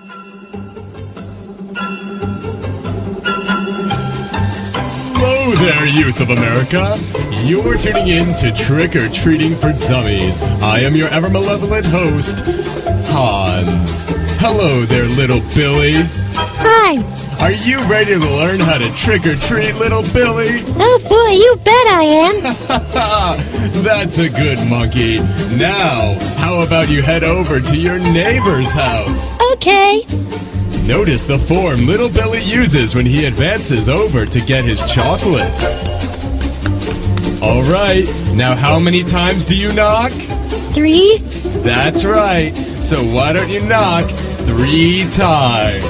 Hello there, youth of America. You're tuning in to Trick or Treating for Dummies. I am your ever-malevolent host, Hans. Hello there, little Billy. Hi. Are you ready to learn how to trick or treat, little Billy? Oh boy, you bet I am. That's a good monkey. Now, how about you head over to your neighbor's house? Okay. Notice the form little Billy uses when he advances over to get his chocolate. All right, now how many times do you knock? 3. That's right. So why don't you knock 3 times?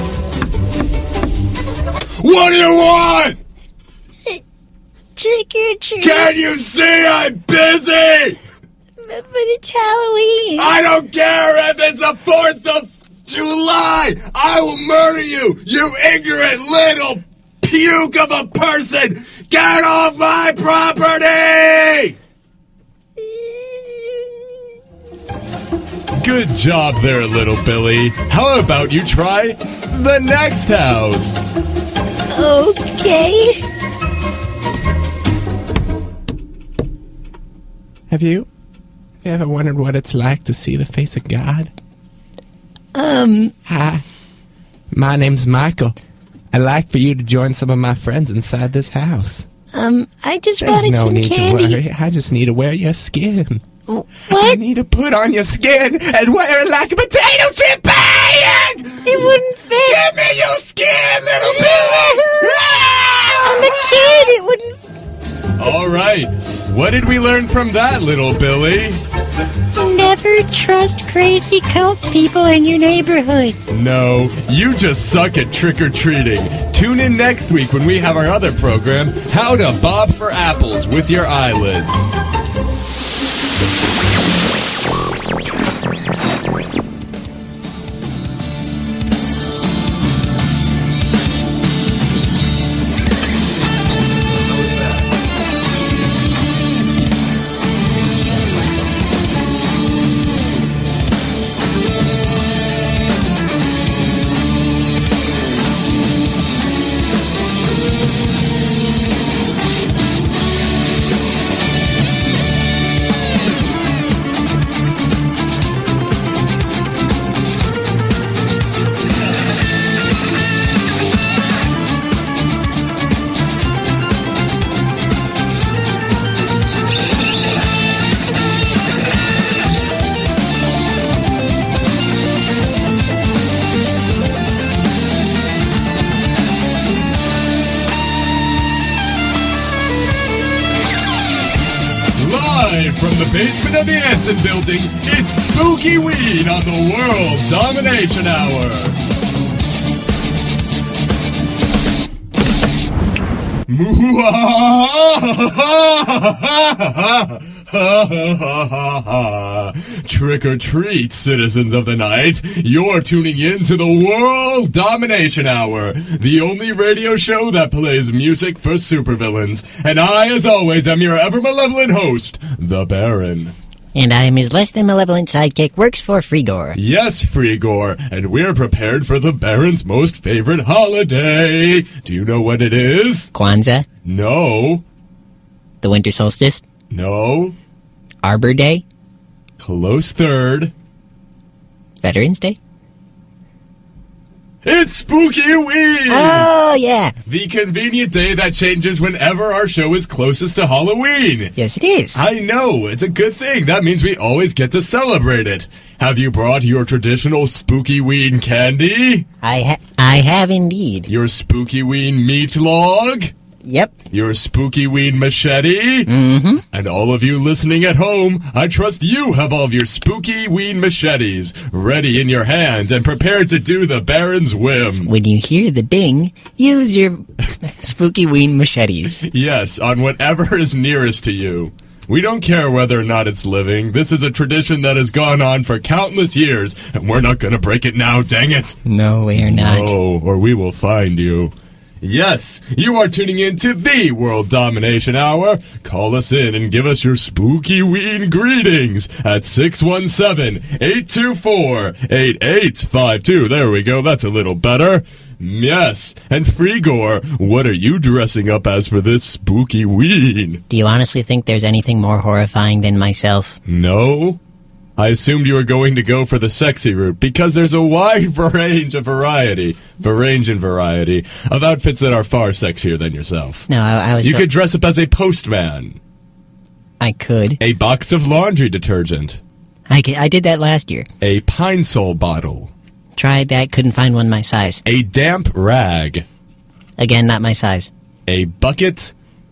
What do you want? Trick or treat. Can you see I'm busy? But it's Halloween. I don't care if it's the 4th of July! I will murder you, you ignorant little puke of a person! Get off my property! Good job there, little Billy. How about you try the next house? Okay. Have you ever wondered what it's like to see the face of God? Hi. My name's Michael. I'd like for you to join some of my friends inside this house. I just There's wanted no some need candy. to worry. I just need to wear your skin. What? I need to put on your skin and wear it like a potato chip bag! It wouldn't fit. Give me your skin, little Billy! I'm a kid. It wouldn't fit. All right. What did we learn from that, little Billy? Never trust crazy cult people in your neighborhood. No, you just suck at trick-or-treating. Tune in next week when we have our other program, How to Bob for Apples with Your Eyelids. Live from the basement of the Anson Building, it's Spooky Weed on the World Domination Hour. Trick or treat, citizens of the night. You're tuning in to the World Domination Hour, the only radio show that plays music for supervillains. And I, as always, am your ever-malevolent host, the Baron. And I am his less than malevolent sidekick, works for Frigor. Yes, Frigor, and we're prepared for the Baron's most favorite holiday. Do you know what it is? Kwanzaa, No. the winter solstice, No. Arbor Day, Close third. Veterans Day. It's Spooky Weed! Oh, yeah. The convenient day that changes whenever our show is closest to Halloween. Yes, it is. I know, it's a good thing. That means we always get to celebrate it. Have you brought your traditional Spooky Weed candy? I have indeed. Your Spooky Weed meat log? Yep. Your Spooky Weed machete? Mm-hmm. And all of you listening at home, I trust you have all of your Spooky Weed machetes ready in your hand and prepared to do the Baron's whim. When you hear the ding, use your spooky ween machetes. Yes, on whatever is nearest to you. We don't care whether or not it's living. This is a tradition that has gone on for countless years, and we're not going to break it now, dang it. No, we're not. No, or we will find you. Yes, you are tuning in to the World Domination Hour. Call us in and give us your spooky ween greetings at 617-824-8852. There we go, that's a little better. Yes, and Frigor, what are you dressing up as for this spooky ween? Do you honestly think there's anything more horrifying than myself? No? I assumed you were going to go for the sexy route because there's a wide range and variety of outfits that are far sexier than yourself. No, I was... You could dress up as a postman. I could. A box of laundry detergent. I did that last year. A Pine Sol bottle. Tried that, couldn't find one my size. A damp rag. Again, not my size. A bucket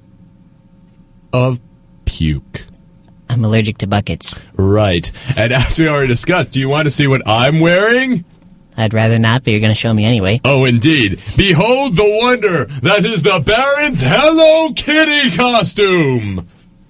of puke. I'm allergic to buckets. Right. And as we already discussed, do you want to see what I'm wearing? I'd rather not, but you're going to show me anyway. Oh, indeed. Behold the wonder that is the Baron's Hello Kitty costume.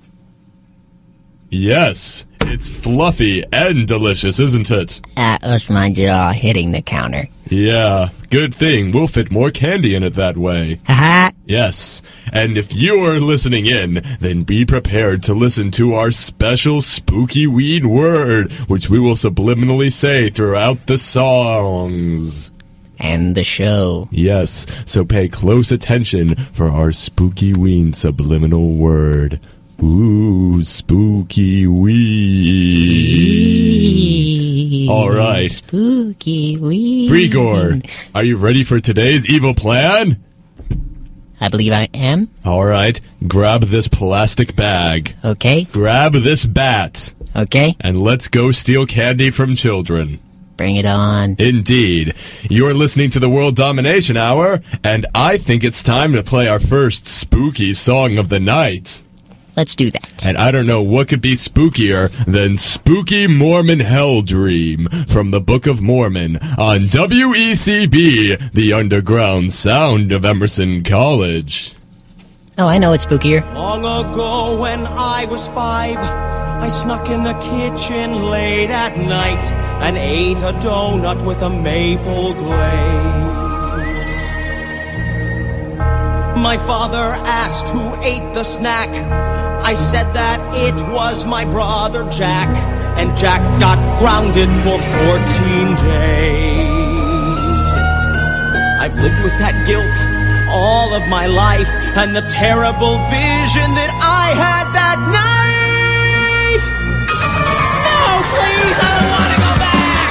Yes, it's fluffy and delicious, isn't it? That was my jaw hitting the counter. Yeah, good thing. We'll fit more candy in it that way. Ha-ha. Yes, and if you are listening in, then be prepared to listen to our special spooky weed word, which we will subliminally say throughout the songs. And the show. Yes, so pay close attention for our spooky ween subliminal word. Ooh, spooky ween. All right. Spooky ween. Frigor, are you ready for today's evil plan? I believe I am. All right, grab this plastic bag. Okay. Grab this bat. Okay. And let's go steal candy from children. Bring it on. Indeed. You're listening to the World Domination Hour, and I think it's time to play our first spooky song of the night. Let's do that. And I don't know what could be spookier than Spooky Mormon Hell Dream from the Book of Mormon on WECB, the underground sound of Emerson College. Oh, I know what's spookier. Long ago when I was 5, I snuck in the kitchen late at night and ate a donut with a maple glaze. My father asked who ate the snack. I said that it was my brother Jack, and Jack got grounded for 14 days. I've lived with that guilt all of my life, and the terrible vision that I had that night. No, please, I don't want to go back.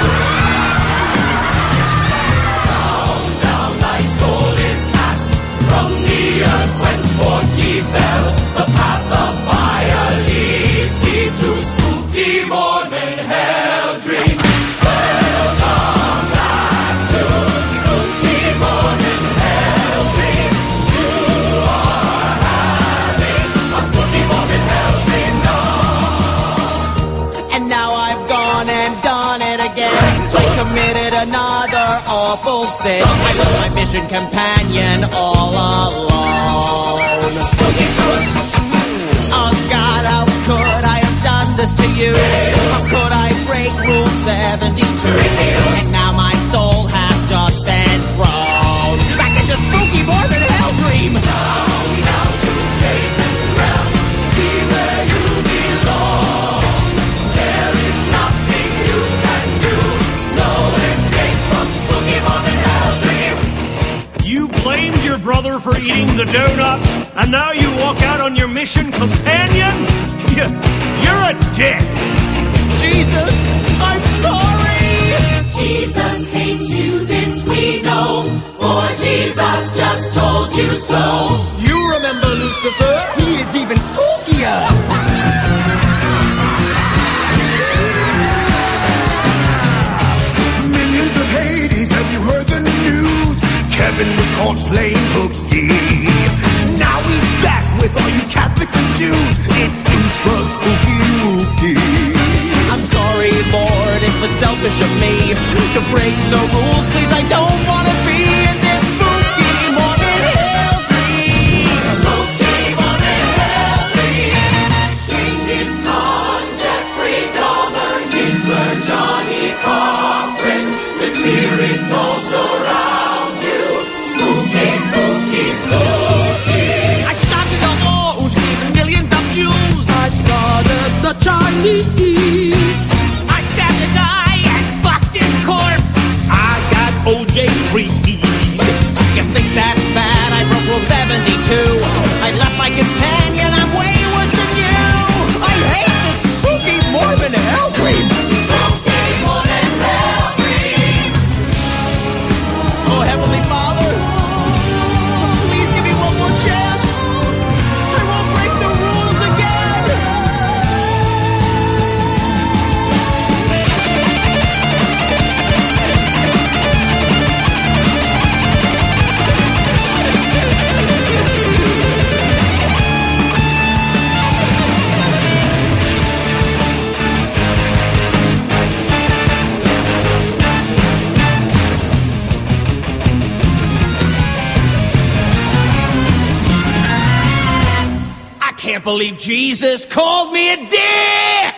Down, thy soul is cast from the earth whenceforth ye fell. The path of fire leads thee to spooky Mormon hell dream. Welcome back to spooky Mormon hell dream. You are having a spooky Mormon hell dream now. And now I've gone and done it again. I committed another awful sin. I left my mission companion all alone. Spooky truth. Oh God, how could I have done this to you? How could I break Rule 72? And now my soul has just been thrown back into spooky Mormon hell dream. Down to Satan's realm, see where you belong. There is nothing you can do, no escape from spooky Mormon hell dream. You blamed your brother for eating the donuts, and now you walk out on your mission companion? You're a dick! Jesus, I'm sorry! Jesus hates you, this we know, for Jesus just told you so. You remember Lucifer? He is even spookier! Minions of Hades, have you heard the news? Kevin was caught playing hooky. Now he's back with all you Catholics and Jews. It's super spooky wooky. I'm sorry, Lord, it was selfish of me to break the rules. Please, I don't want to be in this spooky Mormon hell dream. Spooky Mormon hell dream. Genghis Khan, Jeffrey Dahmer, Hitler, Johnny Cochran. The spirits all surround you. Spooky, spooky. can't believe Jesus called me a dick!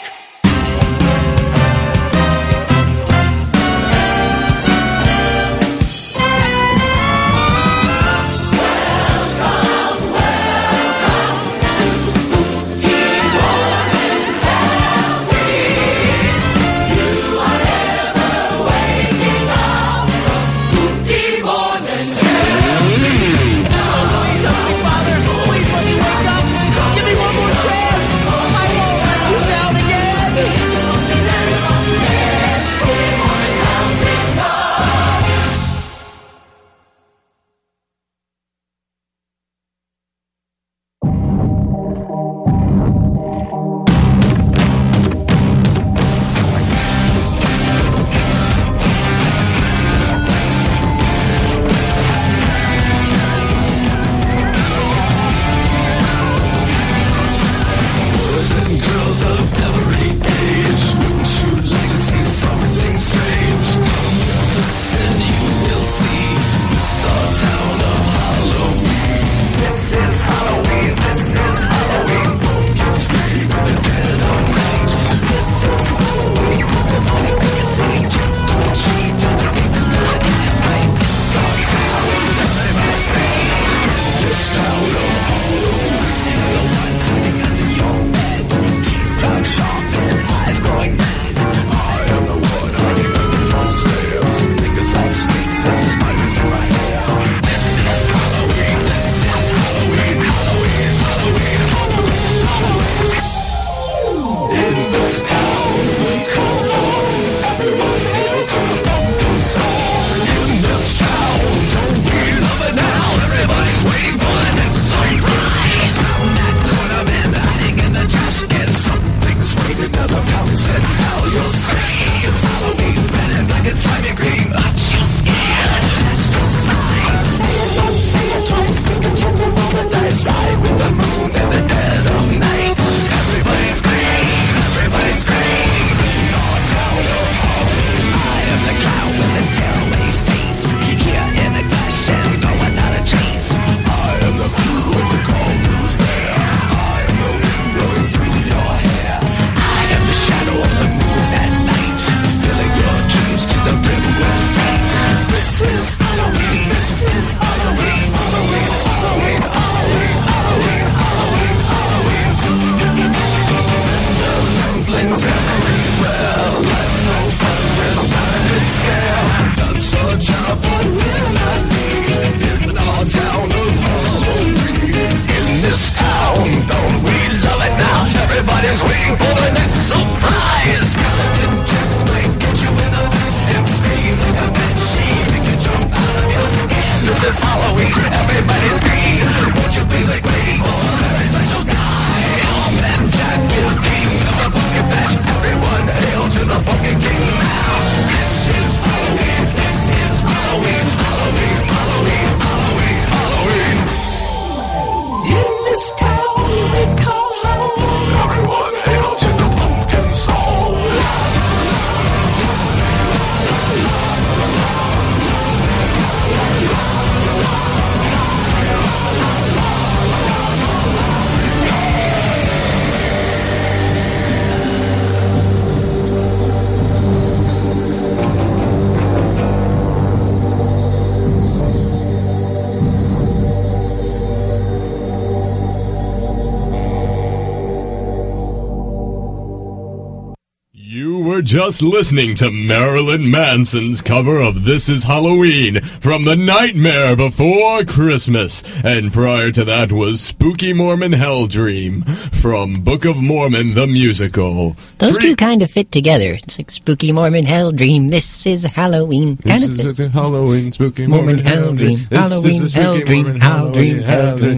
Just listening to Marilyn Manson's cover of This Is Halloween from The Nightmare Before Christmas. And prior to that was Spooky Mormon Hell Dream from Book of Mormon the Musical. Those two kind of fit together. It's like Spooky Mormon Hell Dream. This is Halloween. This is Halloween, Spooky Mormon Hell Dream. Halloween, Hell Dream, Hell Dream, Hell Dream.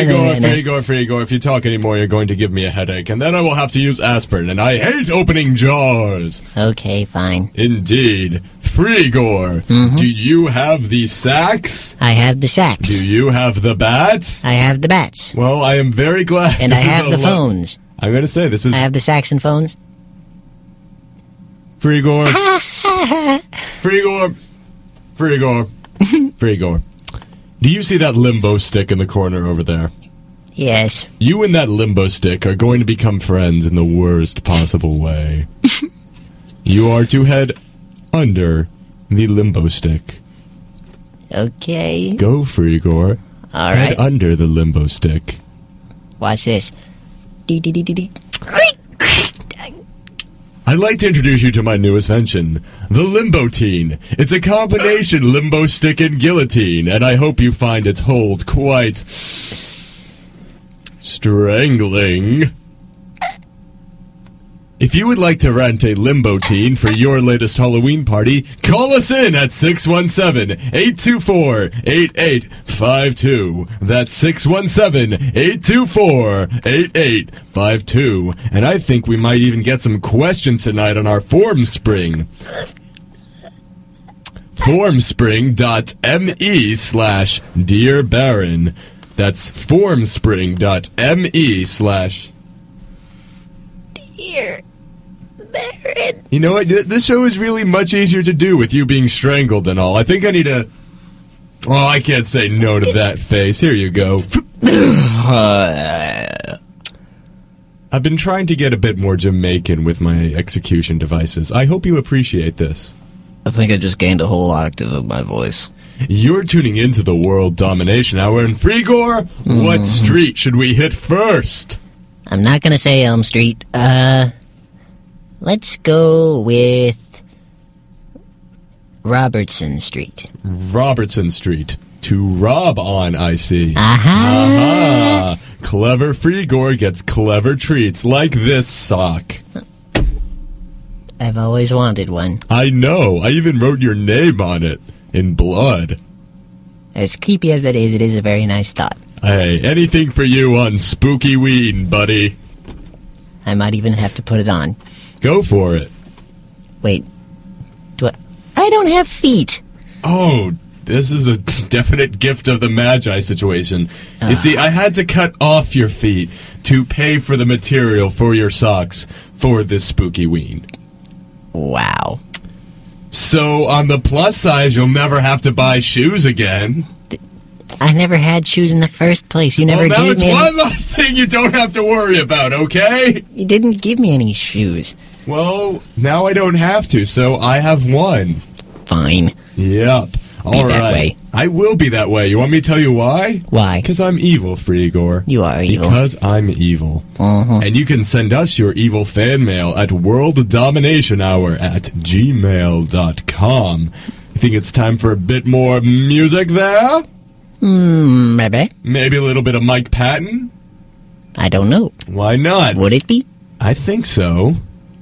Frigor, if you talk anymore, you're going to give me a headache, and then I will have to use aspirin, and I hate opening jars. Okay, fine. Indeed. Frigor, do you have the sax? I have the sax. Do you have the bats? I have the bats. Well, I am very glad. And I have the phones. I'm going to say this is... I have the saxophones. Frigor. Frigor. Frigor. Frigor. Do you see that limbo stick in the corner over there? Yes. You and that limbo stick are going to become friends in the worst possible way. You are to head under the limbo stick. Okay. Go, Frigor. All Head right. under the limbo stick. Watch this. I'd like to introduce you to my new invention, the Limbotine. It's a combination limbo stick and guillotine, and I hope you find its hold quite strangling. If you would like to rent a Limbotine for your latest Halloween party, call us in at 617-824-8852. That's 617-824-8852. And I think we might even get some questions tonight on our Form Spring. Formspring.me/Dear Baron. That's formspring.me/. Dear Baron. You know what? This show is really much easier to do with you being strangled and all. I think I need to... Oh, I can't say no to that face. Here you go. I've been trying to get a bit more Jamaican with my execution devices. I hope you appreciate this. I think I just gained a whole octave of my voice. You're tuning into the World Domination Hour. And Frigor, what street should we hit first? I'm not gonna say Elm Street. Let's go with Robertson Street. Robertson Street. To rob on, I see. Aha! Clever Frigor gets clever treats like this sock. I've always wanted one. I know. I even wrote your name on it. In blood. As creepy as that is, it is a very nice thought. Hey, anything for you on Spooky Ween, buddy. I might even have to put it on. Go for it. Wait. I don't have feet. Oh, this is a definite gift of the Magi situation. You see, I had to cut off your feet to pay for the material for your socks for this Spooky Ween. Wow. So, on the plus side, you'll never have to buy shoes again. I never had shoes in the first place. You never Well, now gave it's me one last thing you don't have to worry about, okay? You didn't give me any shoes. Well, now I don't have to, so I have one. Fine. Yep. All that right. way. I will be that way. You want me to tell you why? Why? Because I'm evil, Frigor. You are evil. Because I'm evil. And you can send us your evil fan mail at worlddominationhour@gmail.com. You think it's time for a bit more music there? Maybe. Maybe a little bit of Mike Patton? I don't know. Why not? Would it be? I think so.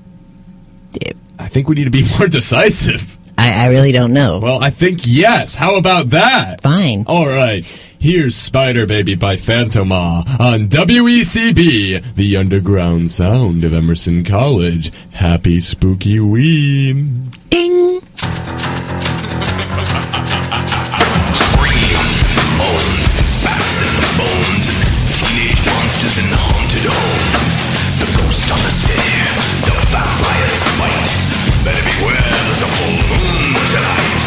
I think we need to be more decisive. I really don't know. Well, I think yes. How about that? Fine. All right. Here's Spider Baby by Phantoma on WECB, the underground sound of Emerson College. Happy Spooky Ween. Ding! Screams, moans, bats and bones, teenage monsters in haunted homes. The ghost on the stair, the vampires fight. Better beware, there's a full moon tonight.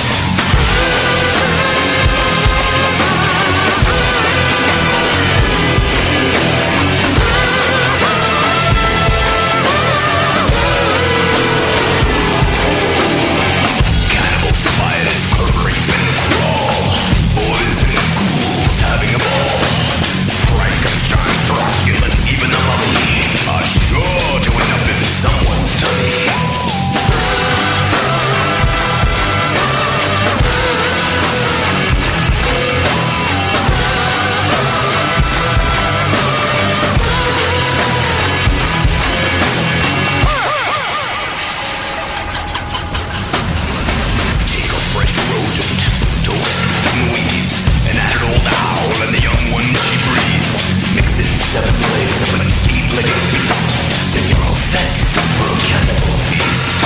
Cannibal spiders creep and crawl. Boys and ghouls having a ball. Frankenstein, Dracula, and even the mummy are sure to end up in someone's tummy. Take a fresh rodent, some toast, and weeds, an adult old owl and the young one she breeds. Mix in 7 legs of an 8-legged beast. Then you're all set for a cannibal feast.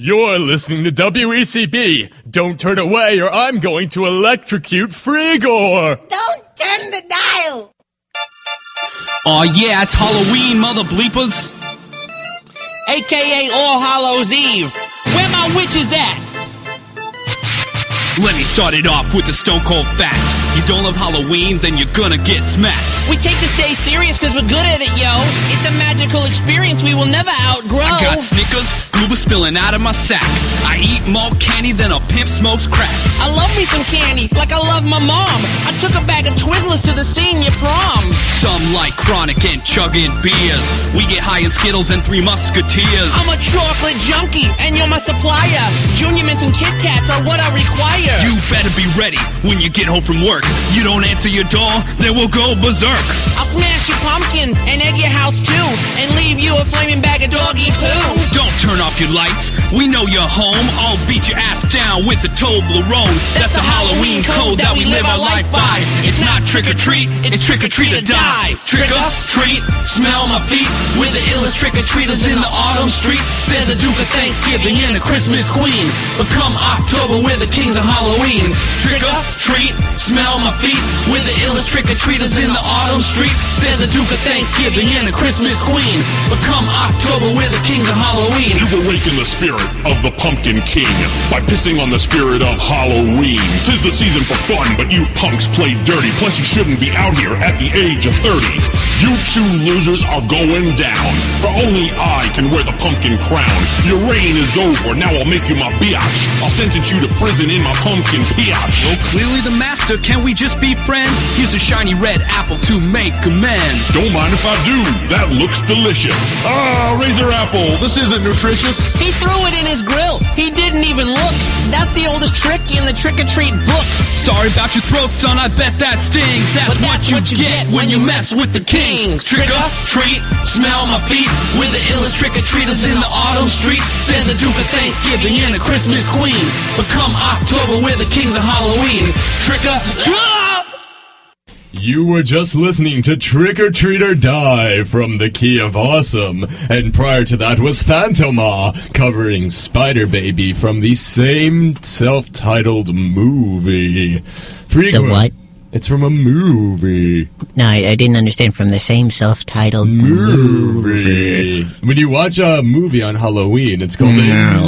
You're listening to WECB. Don't turn away or I'm going to electrocute Frigor. Don't turn the dial! Aw, yeah, it's Halloween, mother bleepers. AKA All Hallows Eve. Where my witches at? Let me start it off with a stone cold fact. You don't love Halloween, then you're gonna get smacked. We take this day serious because we're good at it, yo. It's a magical experience we will never outgrow. I got Snickers, goober spilling out of my sack. I eat more candy than a pimp smokes crack. I love me some candy, like I love my mom. I took a bag of Twizzlers to the senior prom. Some like chronic and chugging beers. We get high in Skittles and Three Musketeers. I'm a chocolate junkie, and you're my supplier. Junior Mints and Kit Kats are what I require. You better be ready when you get home from work. You don't answer your door, then we'll go berserk. I'll smash your pumpkins and egg your house too, and leave you a flaming bag of doggy poo. Don't turn off your lights, we know you're home. I'll beat your ass down with the Toblerone. That's the Halloween code that we live our life by. It's not trick or treat, it's trick or treat or die. Trick or treat, smell my feet. We're the illest trick or treaters in the autumn streets. There's a Duke of Thanksgiving and a Christmas Queen, but come October, we're the kings of Halloween. Trick or treat, smell my feet. We're the illest trick-or-treaters in the autumn streets. There's a Duke of Thanksgiving and a Christmas Queen, but come October, we're the kings of Halloween. You awaken the spirit of the Pumpkin King by pissing on the spirit of Halloween. 'Tis the season for fun, but you punks play dirty. Plus you shouldn't be out here at the age of 30. You two losers are going down, for only I can wear the pumpkin crown. Your reign is over, now I'll make you my biatch. I'll sentence you to prison in my pumpkin piatch. Well, clearly the master, can we just be friends? Here's a shiny red apple to make amends. Don't mind if I do, that looks delicious. Ah, Razor Apple, this isn't nutritious. He threw it in his grill, he didn't even look. That's the oldest trick in the trick-or-treat book. Sorry about your throat, son, I bet that stings. That's what you get when you mess with the kings. Trick or treat, smell my feet. We're the illest trick-or-treaters in the autumn streets. There's a Duke of Thanksgiving and a Christmas Queen, but come October, we're the kings of Halloween. Trick or treat. You were just listening to Trick or Treat or Die from the Key of Awesome, and prior to that was Phantoma covering Spider Baby from the same self-titled movie. The what? It's from a movie. No, I didn't understand. From the same self-titled movie. When you watch a movie on Halloween, it's called a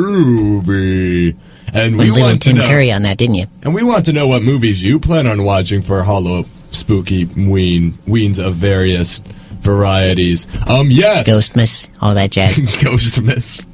movie. And we little want Tim to know, Curry on that, didn't you? And we want to know what movies you plan on watching for spooky weens of various varieties. Yes. Ghostmas, all that jazz. Ghostmas.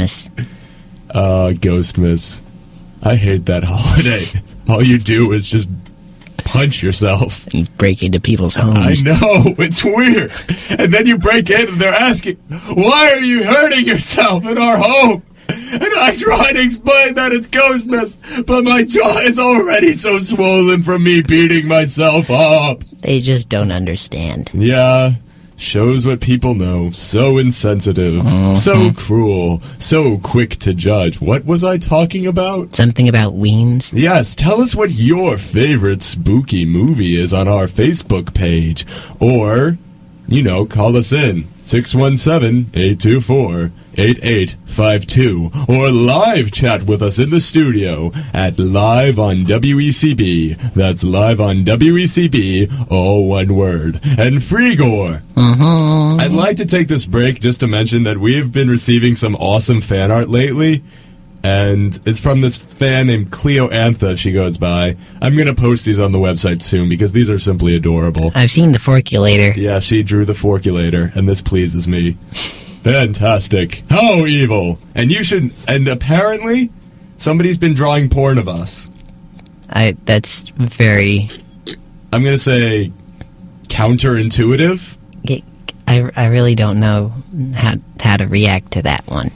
Ghostmas. I hate that holiday. All you do is just punch yourself. And break into people's homes. I know, it's weird. And then you break in and they're asking, why are you hurting yourself in our home? And I try to explain that it's Ghostmas, but my jaw is already so swollen from me beating myself up. They just don't understand. Yeah, shows what people know. So insensitive, so cruel, so quick to judge. What was I talking about? Something about weens? Yes, tell us what your favorite spooky movie is on our Facebook page. Or, call us in. 617-824-8852, or live chat with us in the studio at Live on WECB. That's Live on WECB, all one word. And Frigor, I'd like to take this break just to mention that we have been receiving some awesome fan art lately. And it's from this fan named Cleo Antha, she goes by. I'm going to post these on the website soon because these are simply adorable. I've seen the Forculator. Yeah, she drew the Forculator, and this pleases me. Fantastic. How evil. And apparently, somebody's been drawing porn of us. That's very... I'm going to say counterintuitive. I really don't know how to react to that one.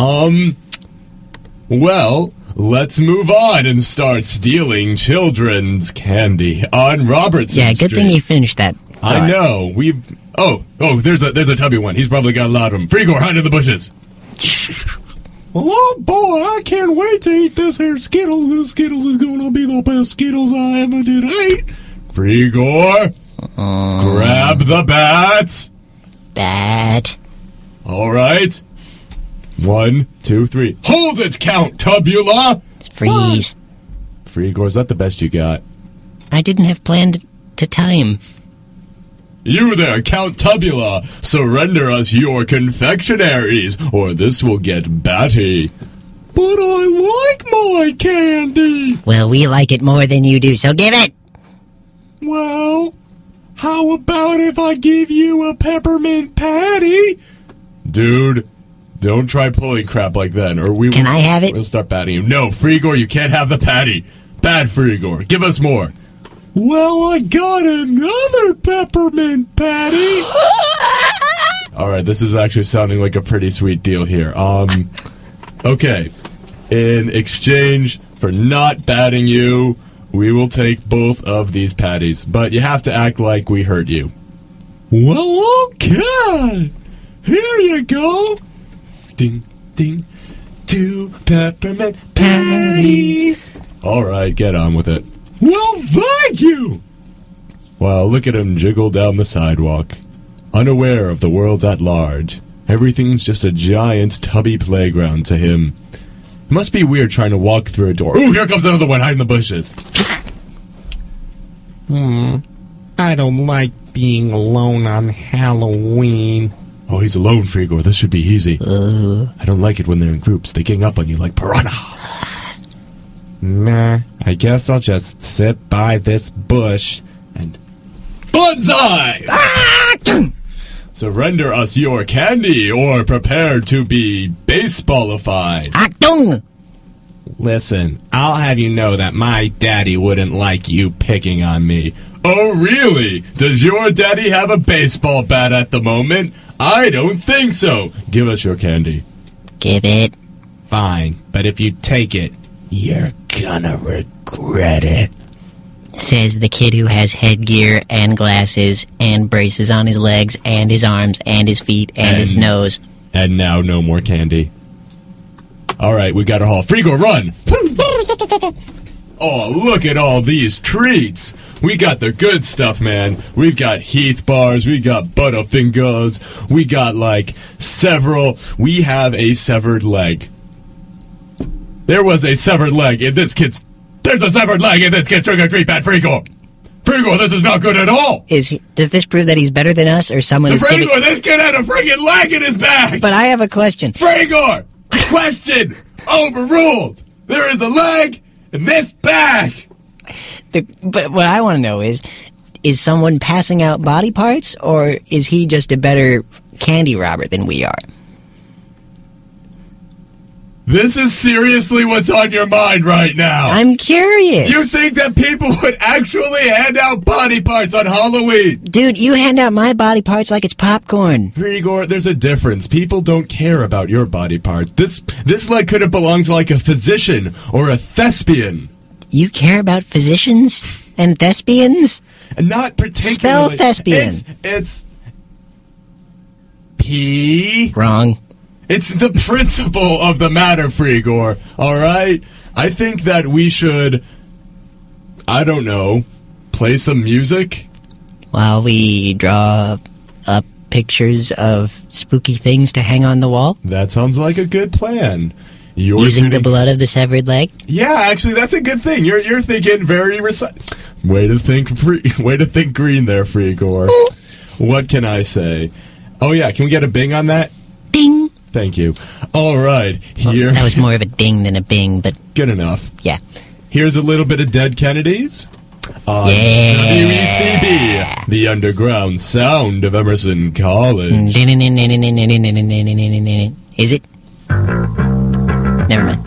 Well, let's move on and start stealing children's candy on Robertson Street. Yeah, good thing you finished that thought. I know. Oh, there's a tubby one. He's probably got a lot of them. Frigor, hide in the bushes. Well, oh boy, I can't wait to eat this here Skittles. This Skittles is going to be the best Skittles I ever did eat. Frigor, grab the bat. Bat. All right. 1, 2, 3. Hold it, Count Tubula! Freeze. Frigor, is that the best you got? I didn't have planned to time. You there, Count Tubula! Surrender us your confectionaries, or this will get batty. But I like my candy! Well, we like it more than you do, so give it! Well, how about if I give you a peppermint patty? Dude, don't try pulling crap like that, or we Can I have it? We'll start batting you. No, Frigor, you can't have the patty. Bad Frigor. Give us more. Well, I got another peppermint patty. All right, this is actually sounding like a pretty sweet deal here. Okay. In exchange for not batting you, we will take both of these patties, but you have to act like we hurt you. Well, okay. Here you go. Ding, ding. 2 peppermint patties. All right, get on with it. Well, thank you! Wow, look at him jiggle down the sidewalk. Unaware of the world at large. Everything's just a giant tubby playground to him. It must be weird trying to walk through a door. Ooh, here comes another one hiding in the bushes. I don't like being alone on Halloween. Oh, he's alone, Frigor. This should be easy. I don't like it when they're in groups. They gang up on you like piranha. Nah, I guess I'll just sit by this bush and... Bullseye! Surrender us your candy, or prepare to be baseballified. Achtung! Listen, I'll have you know that my daddy wouldn't like you picking on me. Oh, really? Does your daddy have a baseball bat at the moment? I don't think so. Give us your candy. Give it. Fine, but if you take it, you're gonna regret it. Says the kid who has headgear and glasses and braces on his legs and his arms and his feet and his nose. And now no more candy. All right, we got a haul. Frigor, run! Oh, look at all these treats. We got the good stuff, man. We've got Heath bars. We got Butterfingers. We got, like, several. We have a severed leg. There was a severed leg in this kid's... There's a severed leg in this kid's trick-or-treat, Pat Frigor. Frigor, this is not good at all. Does this prove that he's better than us, or someone is Frigor, this kid had a friggin' leg in his back. But I have a question. Frigor, question overruled. There is a leg in this bag. But what I want to know is someone passing out body parts, or is he just a better candy robber than we are? This is seriously what's on your mind right now. I'm curious. You think that people would actually hand out body parts on Halloween? Dude, you hand out my body parts like it's popcorn. Frigor, there's a difference. People don't care about your body part. This leg could have belonged to like a physician or a thespian. You care about physicians and thespians? Not particularly. Spell thespian. It's P. Wrong. It's the principle of the matter, Frigor. All right? I think that we should, I don't know, play some music? While we draw up pictures of spooky things to hang on the wall? That sounds like a good plan. Using the blood of the severed leg? Yeah, actually, that's a good thing. You're thinking very... Way to think green there, Frigor. What can I say? Oh, yeah, can we get a bing on that? Bing! Thank you. All right, here... Well, that was more of a ding than a bing, but... Good enough. Yeah. Here's a little bit of Dead Kennedys. On WECB, the underground sound of Emerson College. Is it? Never mind.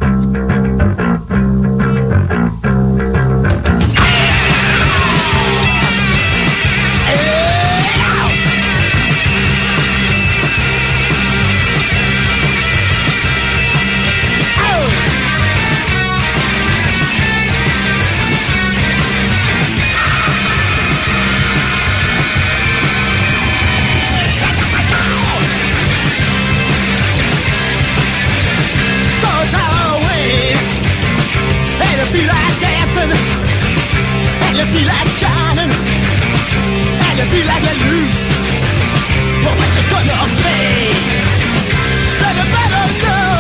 feel like shining, and you feel like you're loose. Well, what you gonna play? Baby, better know.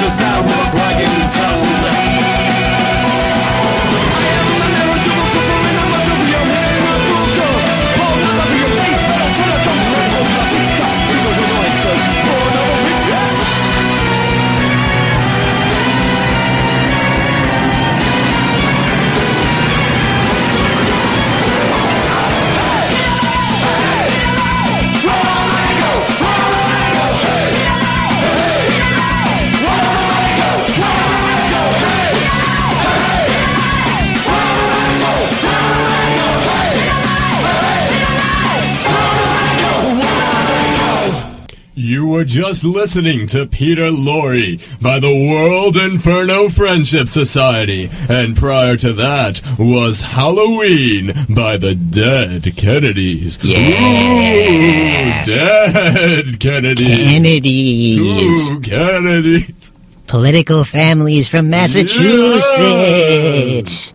the sound of a bragging tone. You were just listening to Peter Lorre by the World Inferno Friendship Society, and prior to that was Halloween by the Dead Kennedys. Yeah. Ooh, Dead Kennedys. Kennedys. Ooh, Kennedys. Political families from Massachusetts.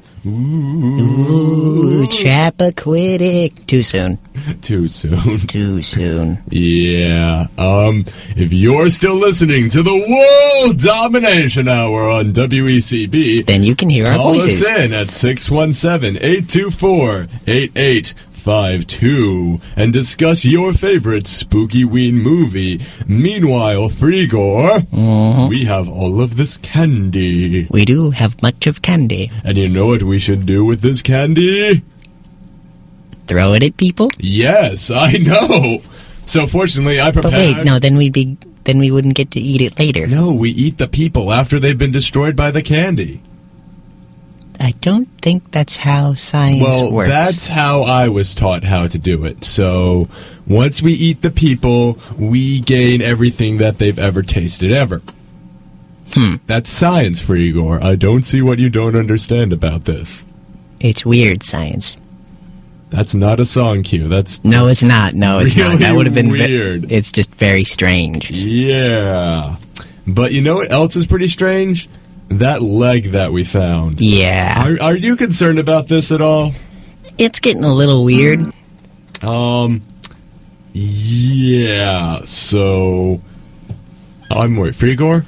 Ooh, Chappaquiddick. Too soon. Too soon. Too soon. Yeah. If you're still listening to the World Domination Hour on WECB, then you can hear our voices. Call us in at 617-824-8852 and discuss your favorite Spookyween movie. Meanwhile, Frigor, we have all of this candy. We do have much of candy. And you know what we should do with this candy? Throw it at people? Yes, I know. So fortunately, I prepared. But wait, no, then we wouldn't get to eat it later. No, we eat the people after they've been destroyed by the candy. I don't think that's how science works. Well, that's how I was taught how to do it. So once we eat the people, we gain everything that they've ever tasted ever. That's science, Frigor. I don't see what you don't understand about this. It's weird science. That's not a song cue. No, it's not. No, it's really not. That would have been weird. It's just very strange. Yeah. But you know what else is pretty strange? That leg that we found. Yeah. Are you concerned about this at all? It's getting a little weird. Yeah. So I'm worried. Frigor?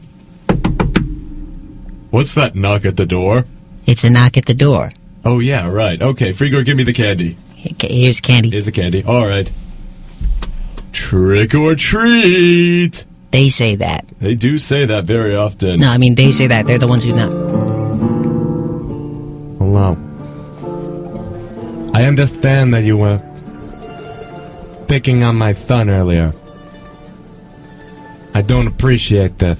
What's that knock at the door? It's a knock at the door. Oh, yeah, right. Okay, Frigor, give me the candy. Okay, here's candy. Here's the candy. All right. Trick or treat. They say that. They do say that very often. No, I mean, they say that. They're the ones who know. Hello. I understand that you were picking on my son earlier. I don't appreciate this.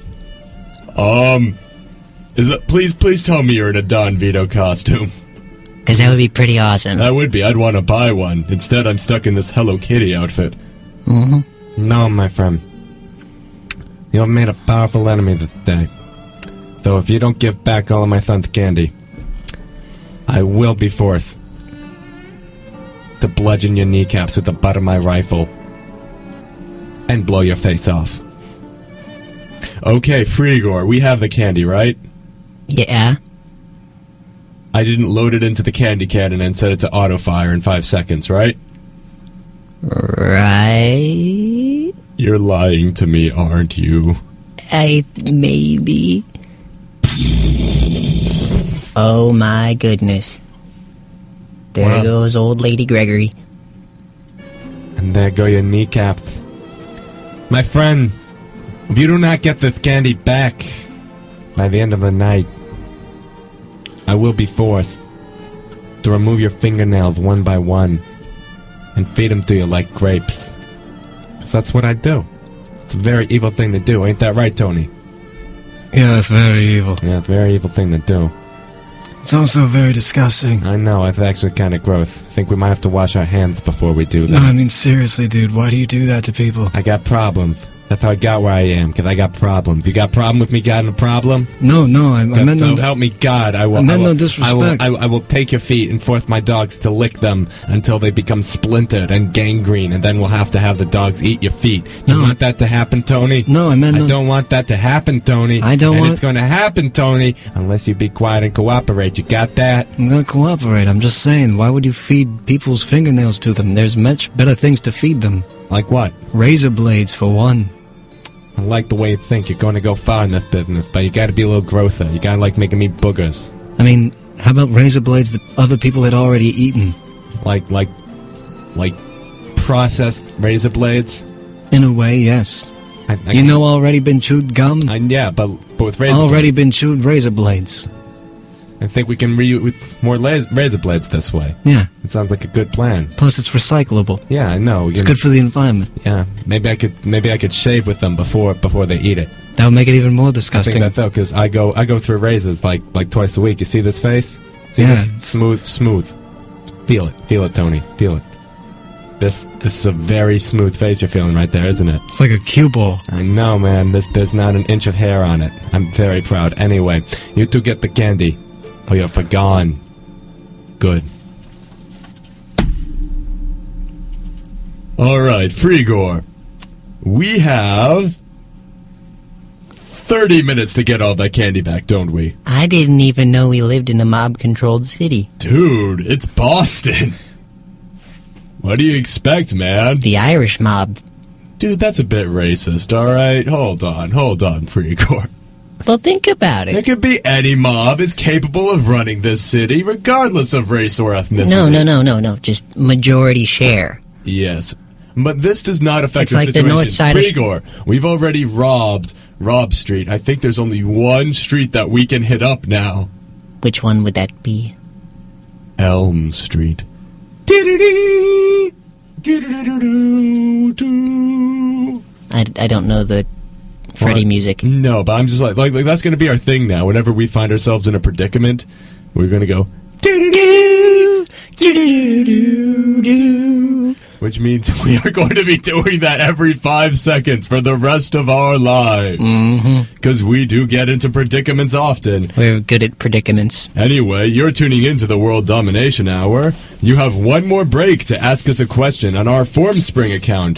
Please tell me you're in a Don Vito costume. Because that would be pretty awesome. That would be. I'd want to buy one. Instead, I'm stuck in this Hello Kitty outfit. No, my friend. You have made a powerful enemy this day. So if you don't give back all of my son's candy, I will be forced to bludgeon your kneecaps with the butt of my rifle and blow your face off. Okay, Frigor, we have the candy, right? Yeah. I didn't load it into the candy cannon and set it to auto-fire in 5 seconds, right? Right. You're lying to me, aren't you? Maybe. Oh my goodness. There goes old Lady Gregory. And there go your kneecaps. My friend, if you do not get this candy back by the end of the night, I will be forced to remove your fingernails one by one and feed them to you like grapes. Because that's what I do. It's a very evil thing to do. Ain't that right, Tony? Yeah, it's very evil. Yeah, it's a very evil thing to do. It's also very disgusting. I know, it's actually kind of gross. I think we might have to wash our hands before we do that. No, I mean, seriously, dude, why do you do that to people? I got problems. That's how I got where I am, because I got problems. You got a problem with me getting a problem? No, I meant no... So help me God, I will... I meant no disrespect. I will take your feet and force my dogs to lick them until they become splintered and gangrene, and then we'll have to have the dogs eat your feet. Do you want that to happen, Tony? No, I meant I don't want that to happen, Tony. I don't want... And it's going to happen, Tony, unless you be quiet and cooperate. You got that? I'm going to cooperate. I'm just saying, why would you feed people's fingernails to them? There's much better things to feed them. Like what? Razor blades, for one. I like the way you think. You're going to go far in this business, but you got to be a little grosser. You got to like making me boogers. I mean, how about razor blades that other people had already eaten? Like processed razor blades? In a way, yes. You know already been chewed gum? Yeah, but with razor already blades. Been chewed razor blades. I think we can reuse with more razor blades this way. Yeah. It sounds like a good plan. Plus, it's recyclable. Yeah, I know. It's good for the environment. Yeah, maybe I could shave with them before they eat it. That would make it even more disgusting. I think that though, because I go through razors like twice a week. You see this face? See Yeah. this? Smooth. Feel it, Tony. Feel it. This is a very smooth face you're feeling right there, isn't it? It's like a cue ball. I know, man. There's not an inch of hair on it. I'm very proud. Anyway, you two get the candy, or you're forgone. Good. All right, Frigor. We have 30 minutes to get all that candy back, don't we? I didn't even know we lived in a mob-controlled city. Dude, it's Boston. What do you expect, man? The Irish mob. Dude, that's a bit racist, alright? Hold on, Frigor. Well, think about it. It could be any mob is capable of running this city, regardless of race or ethnicity. No. Just majority share. Yes. But this does not affect It's the like the situation. north side of Frigor, we've already robbed Street. I think there's only one street that we can hit up now. Which one would that be? Elm Street. I don't know the Freddy music. No, but I'm just like that's going to be our thing now. Whenever we find ourselves in a predicament, we're going to go which means we are going to be doing that every 5 seconds for the rest of our lives. Because we do get into predicaments often. We're good at predicaments. Anyway, you're tuning into the World Domination Hour. You have one more break to ask us a question on our Formspring account,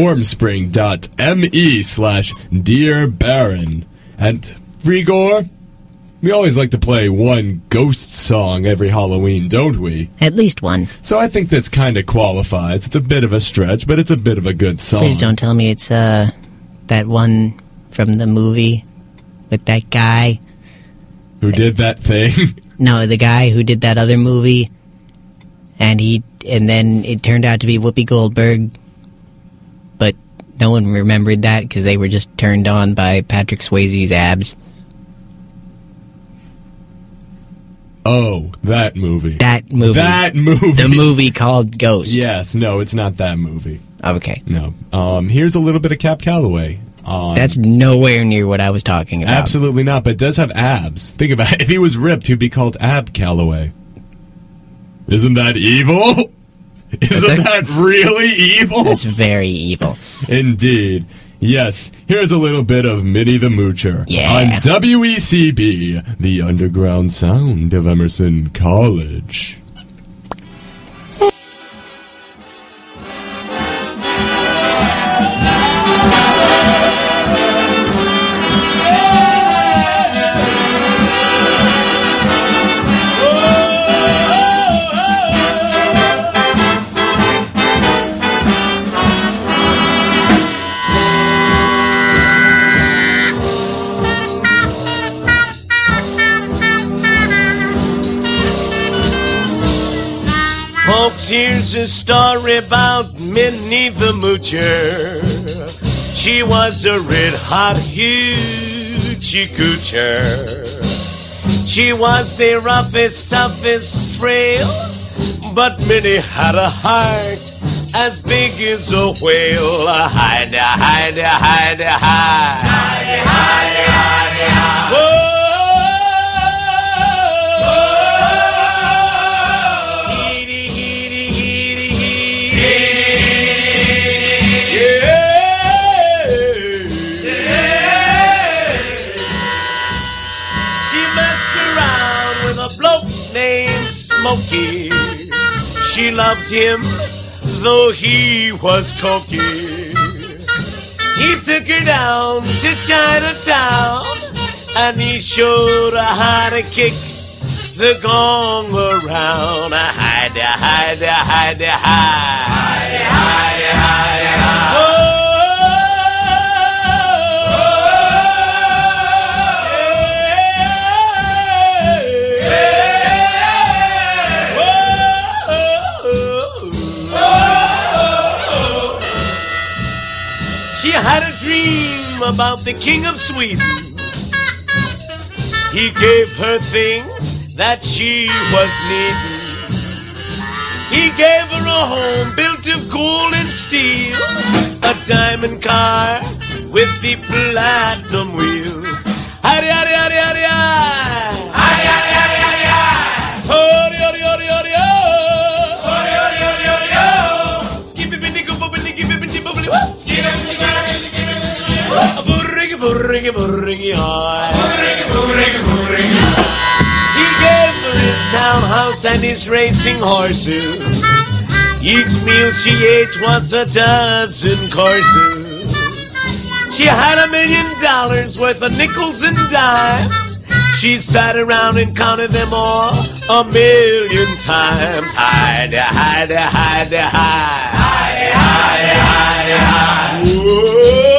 formspring.me/Dear Baron. And Frigor, we always like to play one ghost song every Halloween, don't we? At least one. So I think this kind of qualifies. It's a bit of a stretch, but it's a bit of a good song. Please don't tell me it's that one from the movie with that guy who did that thing. No, the guy who did that other movie, and then it turned out to be Whoopi Goldberg, but no one remembered that because they were just turned on by Patrick Swayze's abs. Oh, that movie. That movie. The movie called Ghost. Yes, no, it's not that movie. Okay. No. Here's a little bit of Cap Calloway. That's nowhere near what I was talking about. Absolutely not, but it does have abs. Think about it. If he was ripped, he'd be called Ab Calloway. Isn't that evil? Isn't that really evil? That's very evil. Indeed. Yes, here's a little bit of Minnie the Moocher on WECB, the underground sound of Emerson College. Here's a story about Minnie the Moocher. She was a red-hot hoochie coocher. She was the roughest, toughest, frail, but Minnie had a heart as big as a whale. Hide, hide, hide, hide. Hide, hide, hide, hide. Whoa! Smokey. She loved him, though he was cokey. He took her down to Chinatown, and he showed her how to kick the gong around. Hide, hide, hide, hide. Hide, hide, hide, hide. about the King of Sweden. He gave her things that she was needing. He gave her a home built of gold and steel, a diamond car with the platinum wheels. Howdy, howdy, howdy, howdy, howdy. Howdy, howdy, howdy, howdy, howdy. Howdy, howdy, howdy, howdy, howdy. Howdy, howdy, howdy, howdy, howdy. Skippy, bindy, go, bubbly, give it, bindy, bubbly, whoop. Skip it, skip it, skip it. Burringy, burringy, burringy, high. Burringy, burringy, burringy. He gave her his townhouse and his racing horses. Each meal she ate was a dozen courses. She had $1 million worth of nickels and dimes. She sat around and counted them all 1,000,000 times. Hide, hide, hide, hide. Hide, hide, hide, hide. Whoa.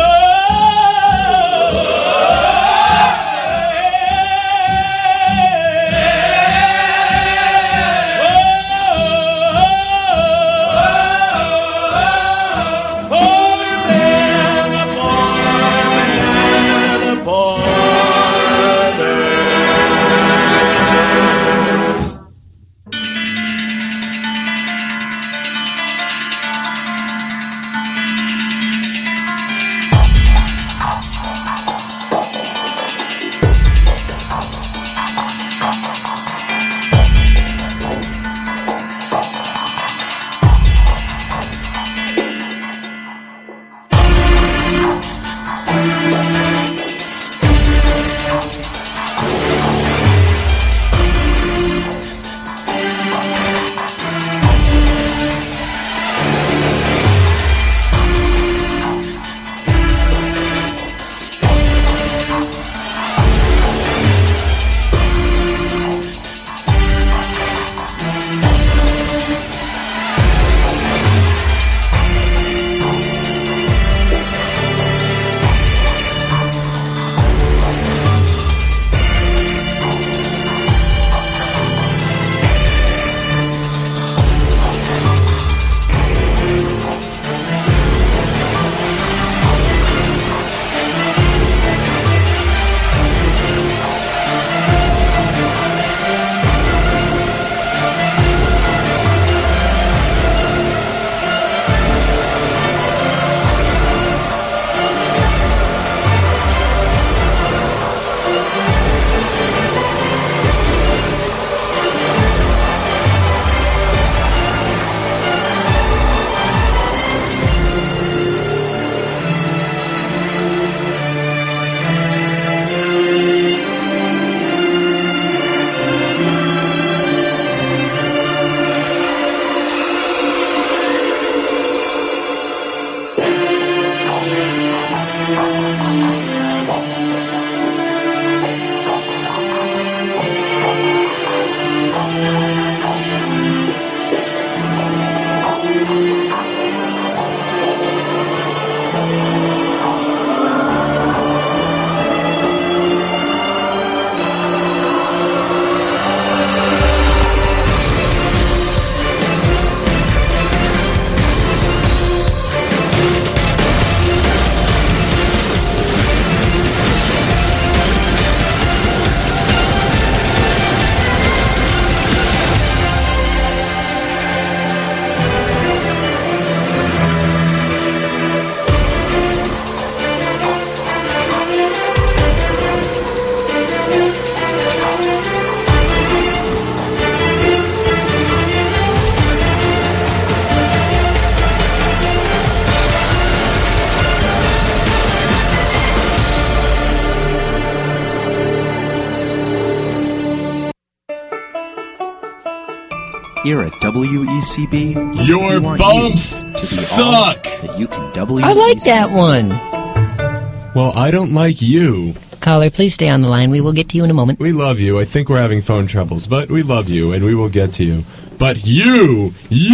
Here at WECB, your bumps suck. That you can WECB. I like that one. Well, I don't like you. Caller, please stay on the line. We will get to you in a moment. We love you. I think we're having phone troubles, but we love you, and we will get to you. But you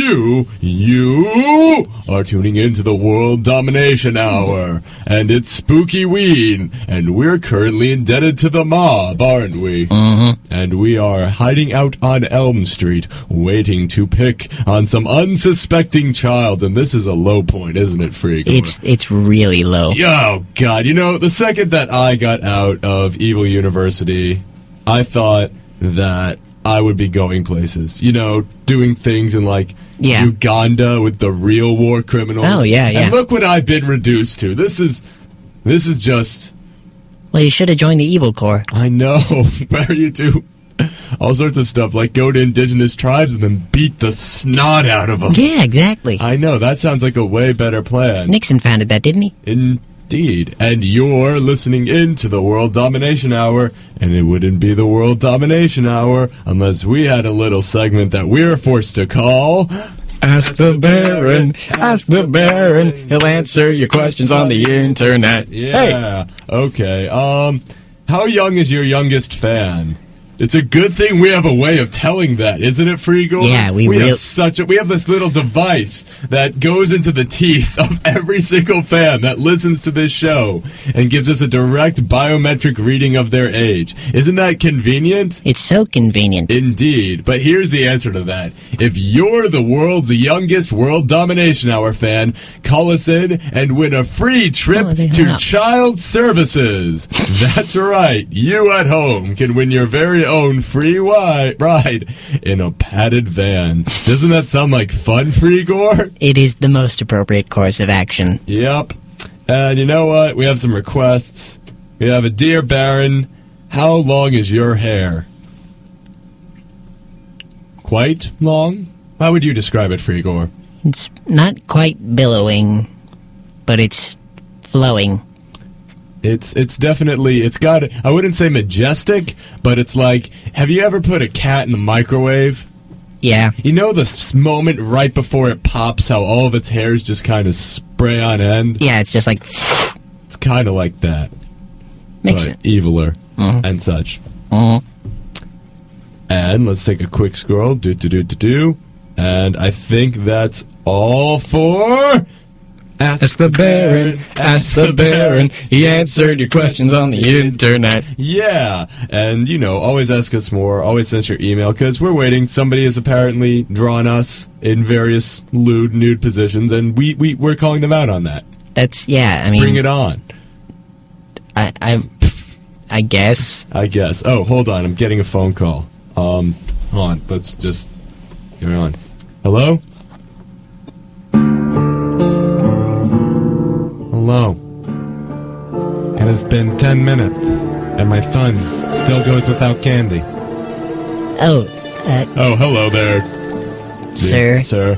are tuning into the World Domination Hour, and it's Spooky Ween, and we're currently indebted to the mob, aren't we? Mm-hmm. And we are hiding out on Elm Street, waiting to pick on some unsuspecting child, and this is a low point, isn't it, Freak? It's really low. Oh, God. You know, the second that I got out of Evil University, I thought that I would be going places. You know, doing things in, like, Uganda with the real war criminals. Oh, yeah. And look what I've been reduced to. This is just... Well, you should have joined the Evil Corps. I know. Where you do all sorts of stuff, like go to indigenous tribes and then beat the snot out of them. Yeah, exactly. I know. That sounds like a way better plan. Nixon founded that, didn't he? Indeed. And you're listening in to the World Domination Hour, and it wouldn't be the World Domination Hour unless we had a little segment that we're forced to call... Ask the Baron, ask the Baron, he'll answer your questions on the internet. Yeah. Hey. Okay. How young is your youngest fan? It's a good thing we have a way of telling that, isn't it, Freegor? Yeah, we have this little device that goes into the teeth of every single fan that listens to this show and gives us a direct biometric reading of their age. Isn't that convenient? It's so convenient. Indeed. But here's the answer to that. If you're the world's youngest World Domination Hour fan, call us in and win a free trip to Child Services. That's right. You at home can win your very own free ride in a padded van. Doesn't that sound like fun, Freegor? It is the most appropriate course of action. Yep. And you know what? We have some requests. We have a Dear Baron, how long is your hair? Quite long? How would you describe it, Freegor? It's not quite billowing, but it's flowing. It's definitely, it's got, I wouldn't say majestic, but it's like, have you ever put a cat in the microwave? Yeah. You know the moment right before it pops, how all of its hairs just kind of spray on end? Yeah, it's just like... It's kind of like that. Makes but it. Eviler and such. And let's take a quick scroll. And I think that's all for... Ask the Baron, ask the Baron, he answered your questions on the internet. Yeah, and, you know, always ask us more, always send your email, because we're waiting. Somebody has apparently drawn us in various nude positions, and we're calling them out on that. That's, yeah, I mean... Bring it on. I guess. Oh, hold on, I'm getting a phone call. Hold on, let's just... You're on. Hello? Hello. It has been 10 minutes, and my son still goes without candy. Oh, Oh, hello there. Sir. Sir.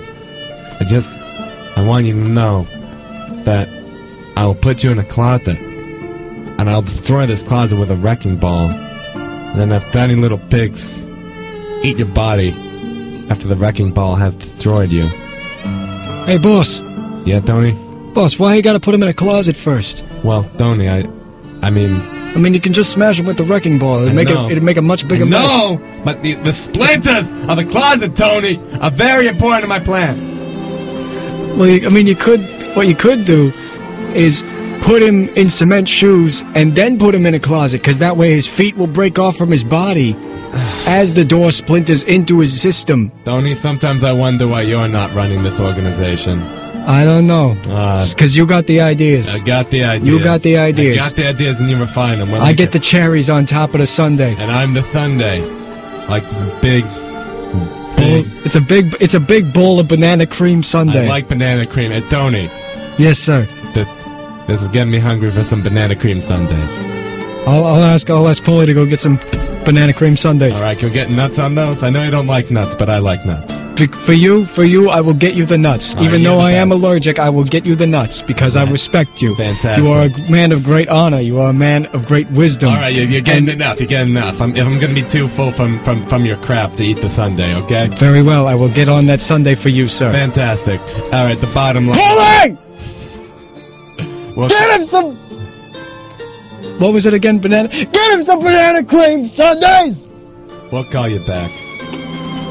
I want you to know that I'll put you in a closet, and I'll destroy this closet with a wrecking ball. And then if tiny little pigs eat your body after the wrecking ball has destroyed you. Hey, boss. Yeah, Tony? Boss, why you gotta put him in a closet first? Well, Tony, I mean, you can just smash him with the wrecking ball. It'd make a much bigger mess. No, but the splinters of the closet, Tony, are very important to my plan. Well, what you could do is put him in cement shoes and then put him in a closet, because that way his feet will break off from his body as the door splinters into his system. Tony, sometimes I wonder why you're not running this organization. I don't know. Because you got the ideas. I got the ideas. You got the ideas. I got the ideas and you refine them. I get the cherries on top of the sundae. And I'm the sundae. Like the big... It's a big bowl of banana cream sundae. I like banana cream. Hey, Tony. Yes, sir. This is getting me hungry for some banana cream sundaes. I'll ask Paulie to go get some banana cream sundaes. All right, can we get nuts on those? I know you don't like nuts, but I like nuts. For you, I will get you the nuts. Even though I am allergic, I will get you the nuts because I respect you. Fantastic. You are a man of great honor. You are a man of great wisdom. All right, you're getting enough. You're getting enough. I'm going to be too full from your crap to eat the sundae, okay? Very well. I will get on that sundae for you, sir. Fantastic. All right, the bottom line. Paulie! Well, get him some... What was it again, banana? Get him some banana cream sundaes! We'll call you back.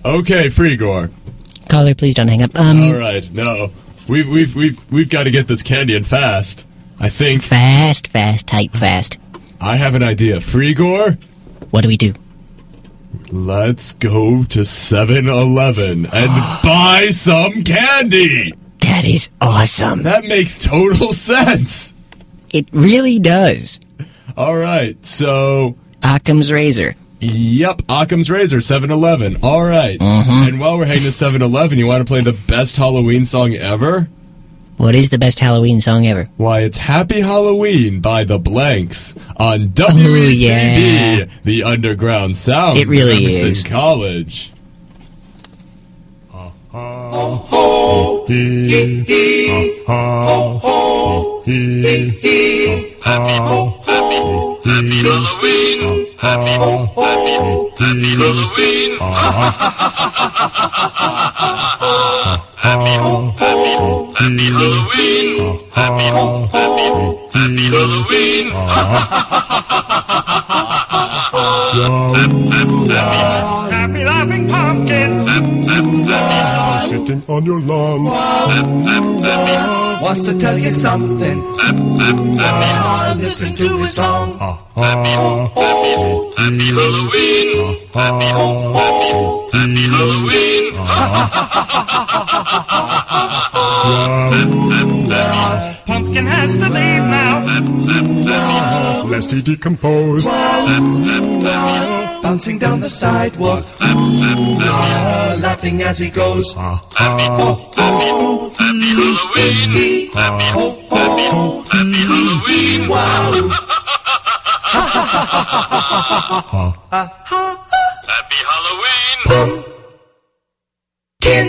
Okay, Frigor. Caller, please don't hang up. All right, no, we've got to get this candy in fast. I think fast, tight, fast. I have an idea, Frigor. What do we do? Let's go to 7-Eleven and buy some candy. That is awesome. That makes total sense. It really does. All right, so Occam's Razor. Yep, Occam's Razor, 7-Eleven. All right. And while we're heading to 7-Eleven, you want to play the best Halloween song ever? What is the best Halloween song ever? Why, it's Happy Halloween by The Blanks on WECB, the underground sound It really of Emerson is. College. Happy laughing pumpkin. Sitting on your lawn. Wants to tell you something. Listen to his song. Happy Halloween. Happy Halloween. Pumpkin has to leave now. Lest he decompose. Bouncing down the sidewalk. Laughing as he goes. Happy Halloween. Happy Halloween. Wow. Happy Halloween. Pumpkin.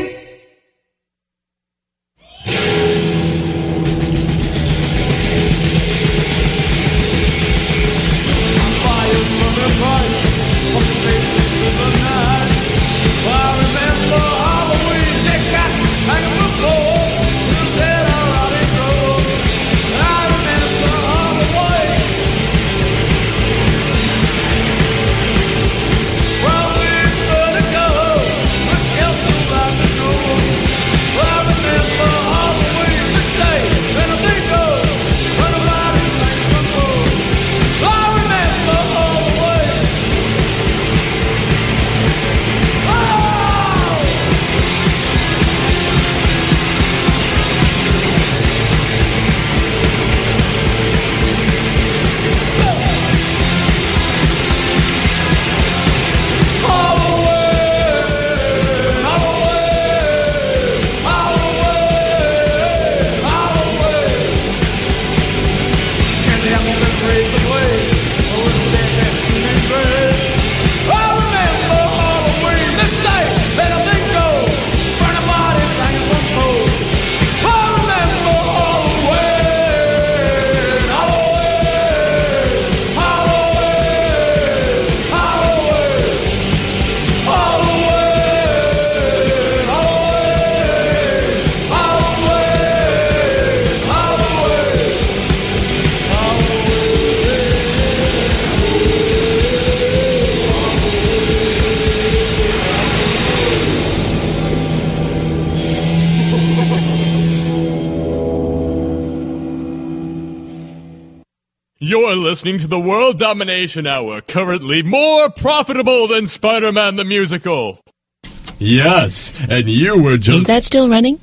You're listening to the World Domination Hour, currently more profitable than Spider-Man the Musical. Yes, and you were just... Is that still running?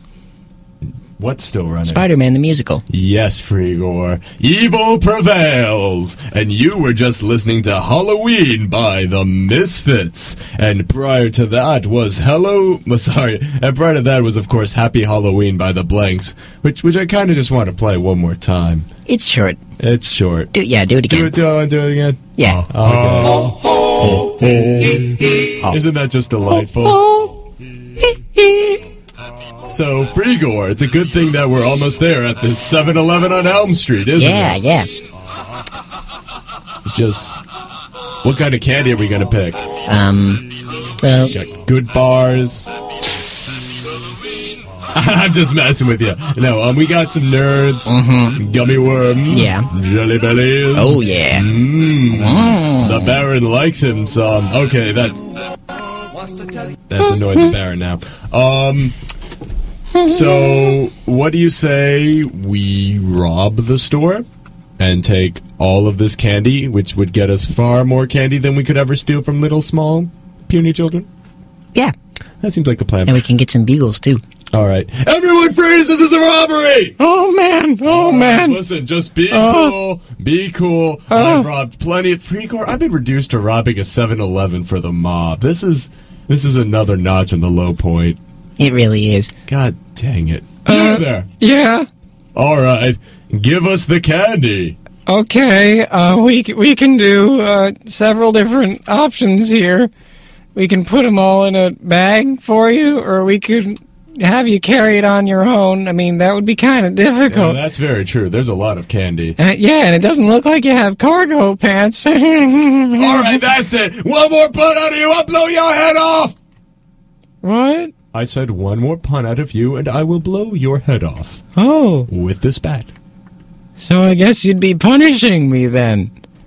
What's still running? Spider-Man the Musical. Yes, Frigor. Evil prevails! And you were just listening to Halloween by the Misfits. And prior to that was and prior to that was, of course, Happy Halloween by the Blanks, which I kind of just want to play one more time. It's short. It's short. Do it again. Do it again? Yeah. Okay. Isn't that just delightful? So, Frigor, it's a good thing that we're almost there at this 7-Eleven on Elm Street, isn't it? Yeah. It's just, what kind of candy are we going to pick? Well... Got good bars. I'm just messing with you. No, we got some nerds, gummy worms, jelly bellies. Oh, yeah. The Baron likes him some. Okay, that... That's annoyed the Baron now. So, what do you say we rob the store and take all of this candy, which would get us far more candy than we could ever steal from little, small, puny children? Yeah. That seems like a plan. And we can get some bugles, too. All right. Everyone freeze! This is a robbery! Oh, man! Oh, man! Listen, just be cool. Be cool. I've robbed plenty at Freegore. I've been reduced to robbing a 7-Eleven for the mob. This is another notch in the low point. It really is. God dang it. You there. Yeah? All right. Give us the candy. Okay, we can do several different options here. We can put them all in a bag for you, or we could have you carry it on your own. I mean, that would be kind of difficult. Yeah, that's very true. There's a lot of candy. Yeah, and it doesn't look like you have cargo pants. All right, that's it. One more punt out of you, I'll blow your head off. What? I said one more punt out of you, and I will blow your head off. Oh. With this bat. So I guess you'd be punishing me then.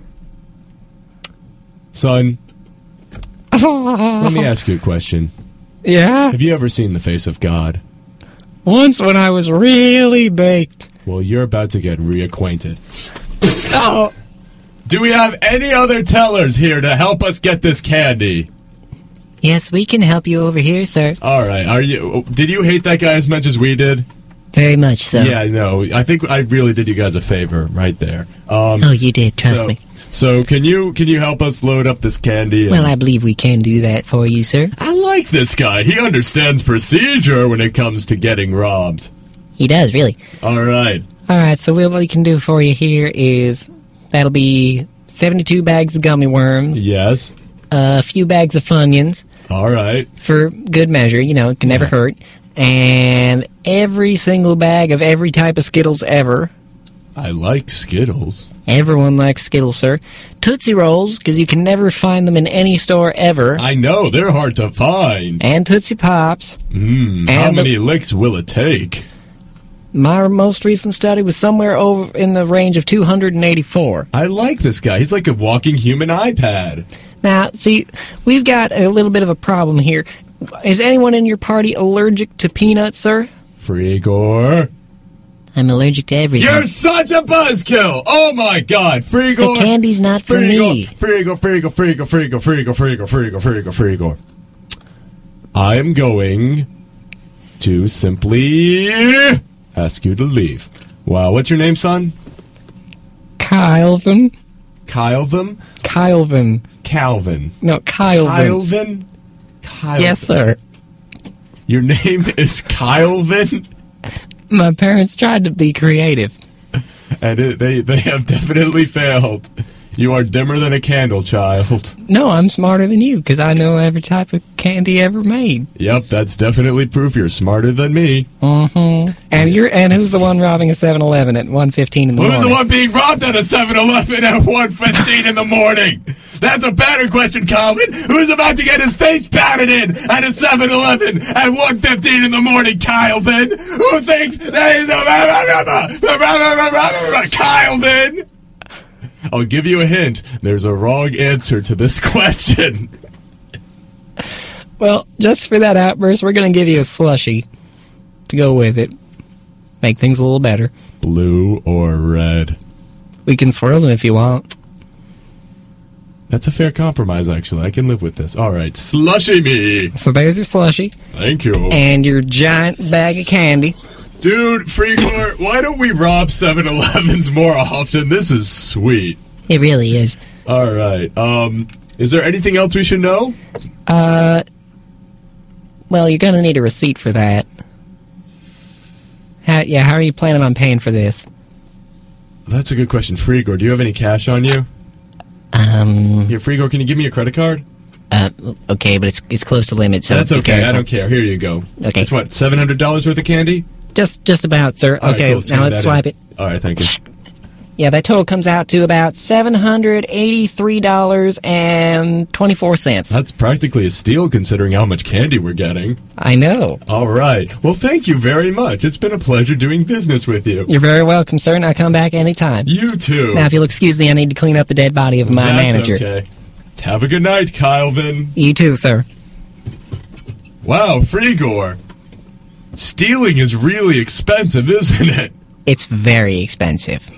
Son, let me ask you a question. Yeah? Have you ever seen the face of God? Once when I was really baked. Well, you're about to get reacquainted. Oh. Do we have any other tellers here to help us get this candy? Yes, we can help you over here, sir. All right. Did you hate that guy as much as we did? Very much so. Yeah, no. I think I really did you guys a favor right there. Oh, you did. Trust me. So can you help us load up this candy? Well, I believe we can do that for you, sir. I like this guy. He understands procedure when it comes to getting robbed. He does, really. All right. All right, so what we can do for you here is that'll be 72 bags of gummy worms. Yes. A few bags of Funyuns. All right. For good measure, it can never hurt. And every single bag of every type of Skittles ever. I like Skittles. Everyone likes Skittles, sir. Tootsie Rolls, because you can never find them in any store ever. I know, they're hard to find. And Tootsie Pops. How many licks will it take? My most recent study was somewhere over in the range of 284. I like this guy. He's like a walking human iPad. Now, see, we've got a little bit of a problem here. Is anyone in your party allergic to peanuts, sir? Freegore. I'm allergic to everything. You're such a buzzkill! Oh my god, Freegore! The candy's not for me. Freegore. I am going to simply ask you to leave. Wow, what's your name, son? Calvin. Calvin? Calvin. Calvin. No, Calvin. Calvin? Calvin. Yes, sir. Your name is Calvin? My parents tried to be creative. And they have definitely failed. You are dimmer than a candle, child. No, I'm smarter than you, because I know every type of candy ever made. Yep, that's definitely proof you're smarter than me. Mm-hmm. And who's the one robbing a 7-Eleven at 1:15 in the morning? Who's the one being robbed at a 7-Eleven at 1:15 in the morning? That's a better question, Calvin. Who's about to get his face pounded in at a 7-Eleven at 1:15 in the morning, Calvin? Who thinks that is a Calvin? I'll give you a hint. There's a wrong answer to this question. Well, just for that outburst, we're going to give you a slushie to go with it. Make things a little better. Blue or red? We can swirl them if you want. That's a fair compromise, actually. I can live with this. All right, slushy me. So there's your slushie. Thank you. And your giant bag of candy. Dude, Freegore, why don't we rob 7-Elevens more often? This is sweet. It really is. All right. Is there anything else we should know? Well, you're going to need a receipt for that. How are you planning on paying for this? That's a good question. Freegore, do you have any cash on you? Here, Freegore, can you give me a credit card? Okay, but it's close to limit, so... That's okay, I don't care. Here you go. Okay. It's what, $700 worth of candy? Just about, sir. All okay, right, cool. Now let's swipe it. All right, thank you. Yeah, that total comes out to about $783.24. That's practically a steal considering how much candy we're getting. I know. All right. Well, thank you very much. It's been a pleasure doing business with you. You're very welcome, sir, and I'll come back anytime. You too. Now, if you'll excuse me, I need to clean up the dead body of my manager. Okay. Have a good night, Calvin. You too, sir. Wow, Frigor. Stealing is really expensive, isn't it? It's very expensive.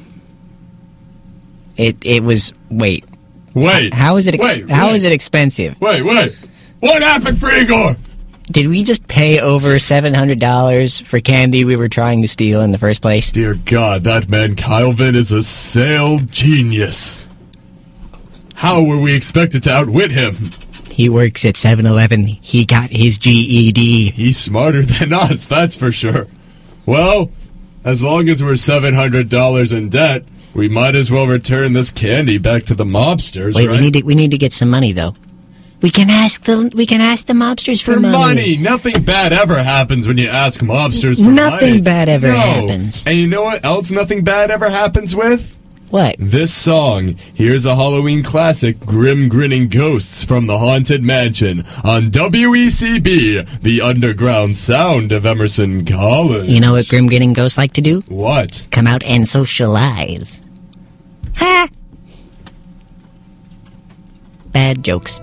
It was... Wait. How is it How is it expensive? Wait. What happened, Frigor? Did we just pay over $700 for candy we were trying to steal in the first place? Dear God, that man Kylvin is a sale genius. How were we expected to outwit him? He works at 7-Eleven. He got his GED. He's smarter than us, that's for sure. Well, as long as we're $700 in debt, we might as well return this candy back to the mobsters, Wait, right? we need to get some money, though. We can ask the mobsters for money. Nothing bad ever happens when you ask mobsters for money. Nothing bad ever happens. And you know what else nothing bad ever happens with? What? This song. Here's a Halloween classic, Grim Grinning Ghosts from the Haunted Mansion on WECB, the underground sound of Emerson College. You know what Grim Grinning Ghosts like to do? What? Come out and socialize. Ha! Bad jokes.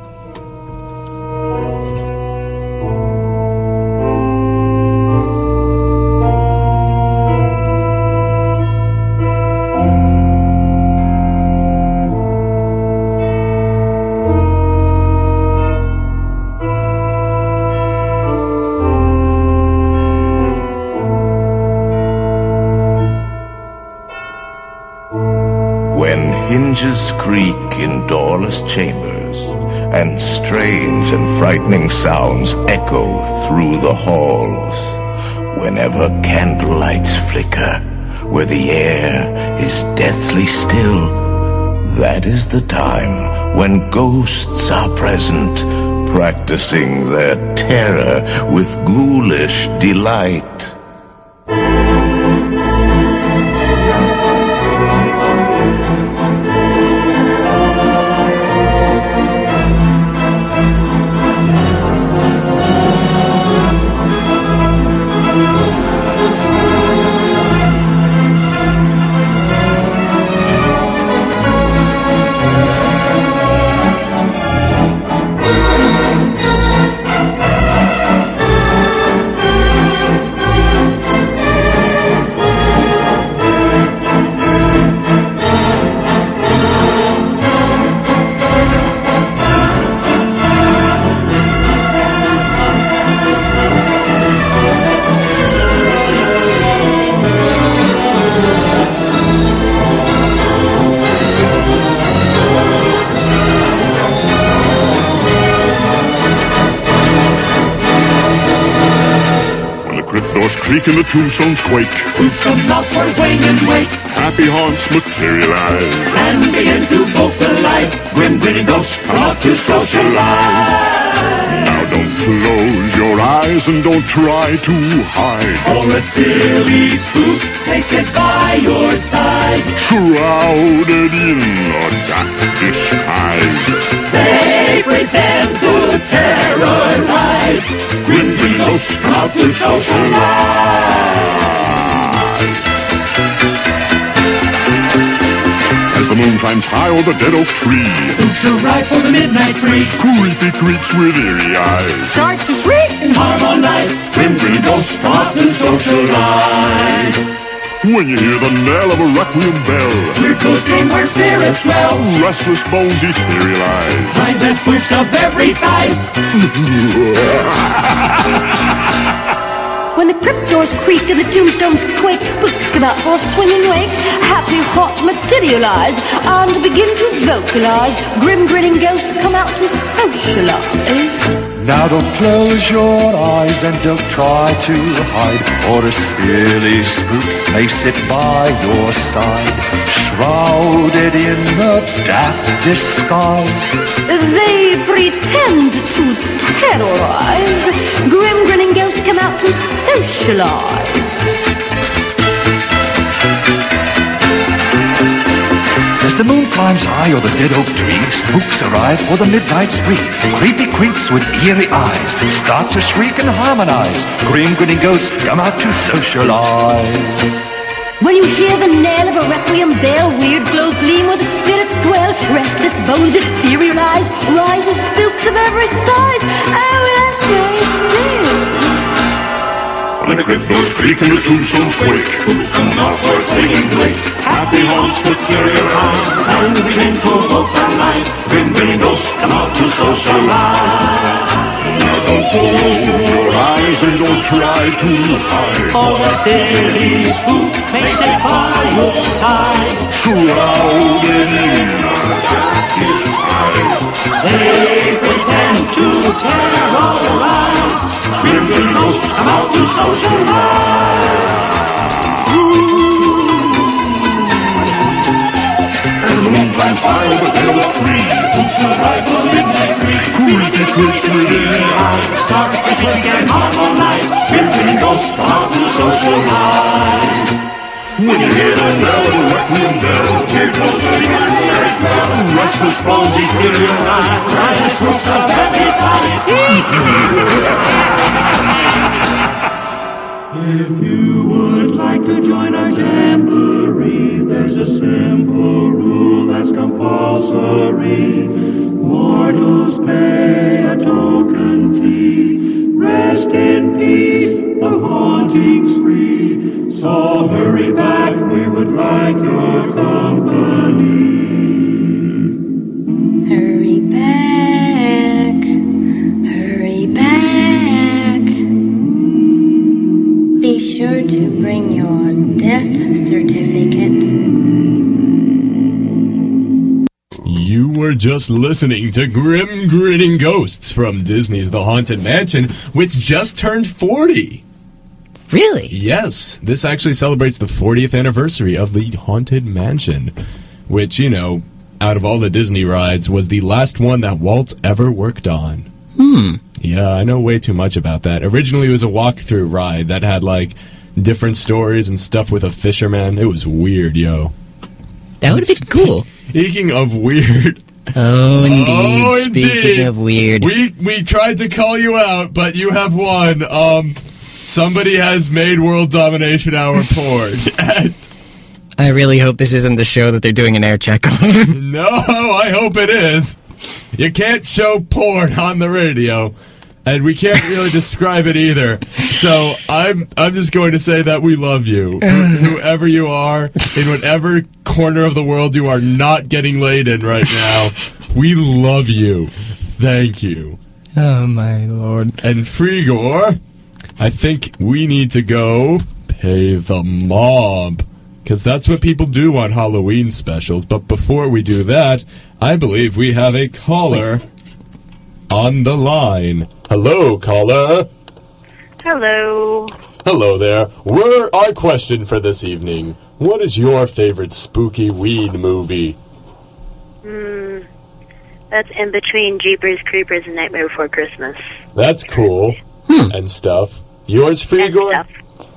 Hinges creak in doorless chambers, and strange and frightening sounds echo through the halls. Whenever candlelights flicker, where the air is deathly still, that is the time when ghosts are present, practicing their terror with ghoulish delight. Creak and the tombstones quake. Spooks come out for swing and wake. Happy haunts materialize and begin to vocalize. Grim grinning ghosts come out to socialize. Now don't close your eyes and don't try to hide. Or a silly spook may sit by your side, shrouded in a dark disguise. They pretend to terrorize. Grim grinning ghosts come out to socialize. As the moon climbs high o'er the dead oak tree, spooks arrive for the midnight spree. Creepy creeps with eerie eyes starts to shriek and harmonize. Grim grinning ghosts come out to socialize. When you hear the knell of a requiem bell, weird ghosts dream where spirits dwell. Restless bones etherealize. Minds and spooks of every size. When the crypt doors creak and the tombstones quake, spooks come out for a swinging wake. Happy hearts materialize and begin to vocalize. Grim grinning ghosts come out to socialize. Now don't close your eyes and don't try to hide, or a silly spook may sit by your side, shrouded in a daft disguise. They pretend to terrorize. Grim grinning ghosts come out to socialize. As the moon climbs high o'er the dead oak tree, spooks arrive for the midnight spree. Creepy creeps with eerie eyes start to shriek and harmonize. Grim grinning ghosts come out to socialize. When you hear the knell of a requiem bell, weird glows gleam where the spirits dwell. Restless bones etherealize, rise the spooks of every size. Oh yes, they do. When the cryptos creak and the tombstones quake, Who's come out for swinging Blake? happy haunts materialize, And we begin to vocalize. grim grinning ghosts come out to socialize. Now don't close your eyes and don't try to hide. For the silly spook makes it by your side. Shrouded in darkest night, They pretend to terrorize. grim grinning ghosts come out to socialize. As the moon climbs high over the hill tree, Spooks arrive for midnight free. creepy creeps within their eyes. Start to shake and harmonize. Grim grinning ghosts come out to socialize. When you hear the knell of the requiem bell, here goes the very fell. Restless bones etherealize, Rises spooks of every size. If you would like to join our jamboree, there's a simple rule that's compulsory. Mortals pay a token fee. Rest in peace, the haunting's free. So hurry back, we would like your company. Hurry back, hurry back. Be sure to bring your death certificate. You were just listening to Grim Grinning Ghosts from Disney's The Haunted Mansion, which just turned 40. Really? Yes. This actually celebrates the 40th anniversary of the Haunted Mansion, which, you know, out of all the Disney rides, was the last one that Walt ever worked on. Yeah, I know way too much about that. Originally, it was a walkthrough ride that had, like, different stories and stuff with a fisherman. It was weird, yo. That would have been cool. Speaking of weird... Oh, indeed. Speaking of weird. We tried to call you out, but you have won. Somebody has made World Domination Hour porn. I really hope this isn't the show that they're doing an air check on. No, I hope it is. You can't show porn on the radio, and we can't really describe it either. So I'm just going to say that we love you, whoever you are, in whatever corner of the world you are not getting laid in right now. We love you. Thank you. Oh my lord. And Frigor, I think we need to go pay the mob, because that's what people do on Halloween specials. But before we do that, I believe we have a caller on the line. Hello, caller. Hello. Hello there. Our question for this evening. What is your favorite spooky weed movie? That's in between Jeepers Creepers and Nightmare Before Christmas. That's cool. And stuff. Yours, Frigor?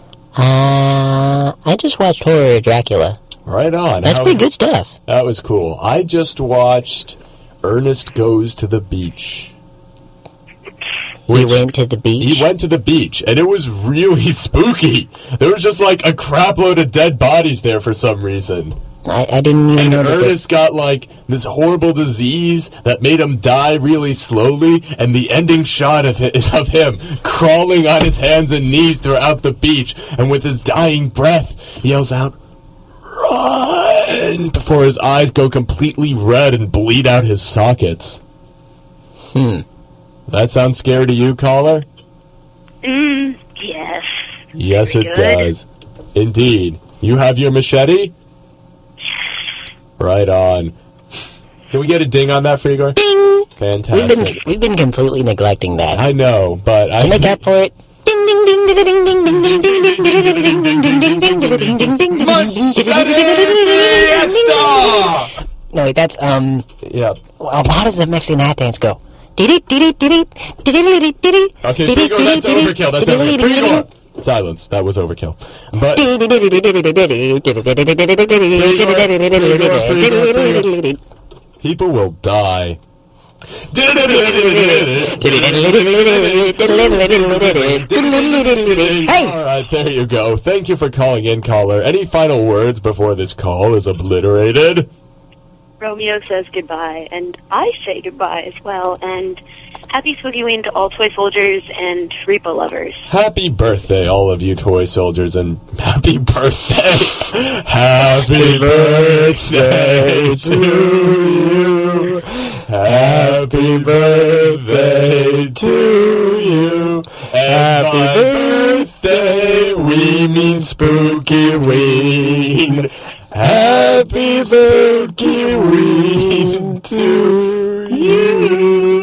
I just watched Horror of Dracula. Right on. That's pretty good stuff. That was cool. I just watched Ernest Goes to the Beach. He went to the beach? He went to the beach, and it was really spooky. There was just like a crap load of dead bodies there for some reason. I didn't even know that. Ernest got like this horrible disease that made him die really slowly, and the ending shot of it is of him crawling on his hands and knees throughout the beach, and with his dying breath, he yells out, "Run!" before his eyes go completely red and bleed out his sockets. That sounds scary to you, caller? Yes. Yes, it Good. does. Indeed. You have your machete? Right on. Can we get a ding on that, Frigor? Ding! Fantastic. We've been completely neglecting that. I know, but to make up for it. Ding ding ding ding ding ding ding ding ding ding ding ding ding ding ding ding ding ding. No, wait, that's yeah. Well, how does the Mexican hat dance go? Okay, Frigor, that's overkill. That's overkill. Frigor! Silence. That was overkill. But people will die. Alright, there you go. Thank you for calling in, caller. Any final words before this call is obliterated? Romeo says goodbye, and I say goodbye as well, and Happy Spooky-Ween to all toy soldiers and Repo lovers. Happy birthday, all of you toy soldiers, and happy birthday. Happy birthday to you. Happy birthday to you. Happy birthday, we mean Spooky-Ween. Happy Spooky-Ween to you.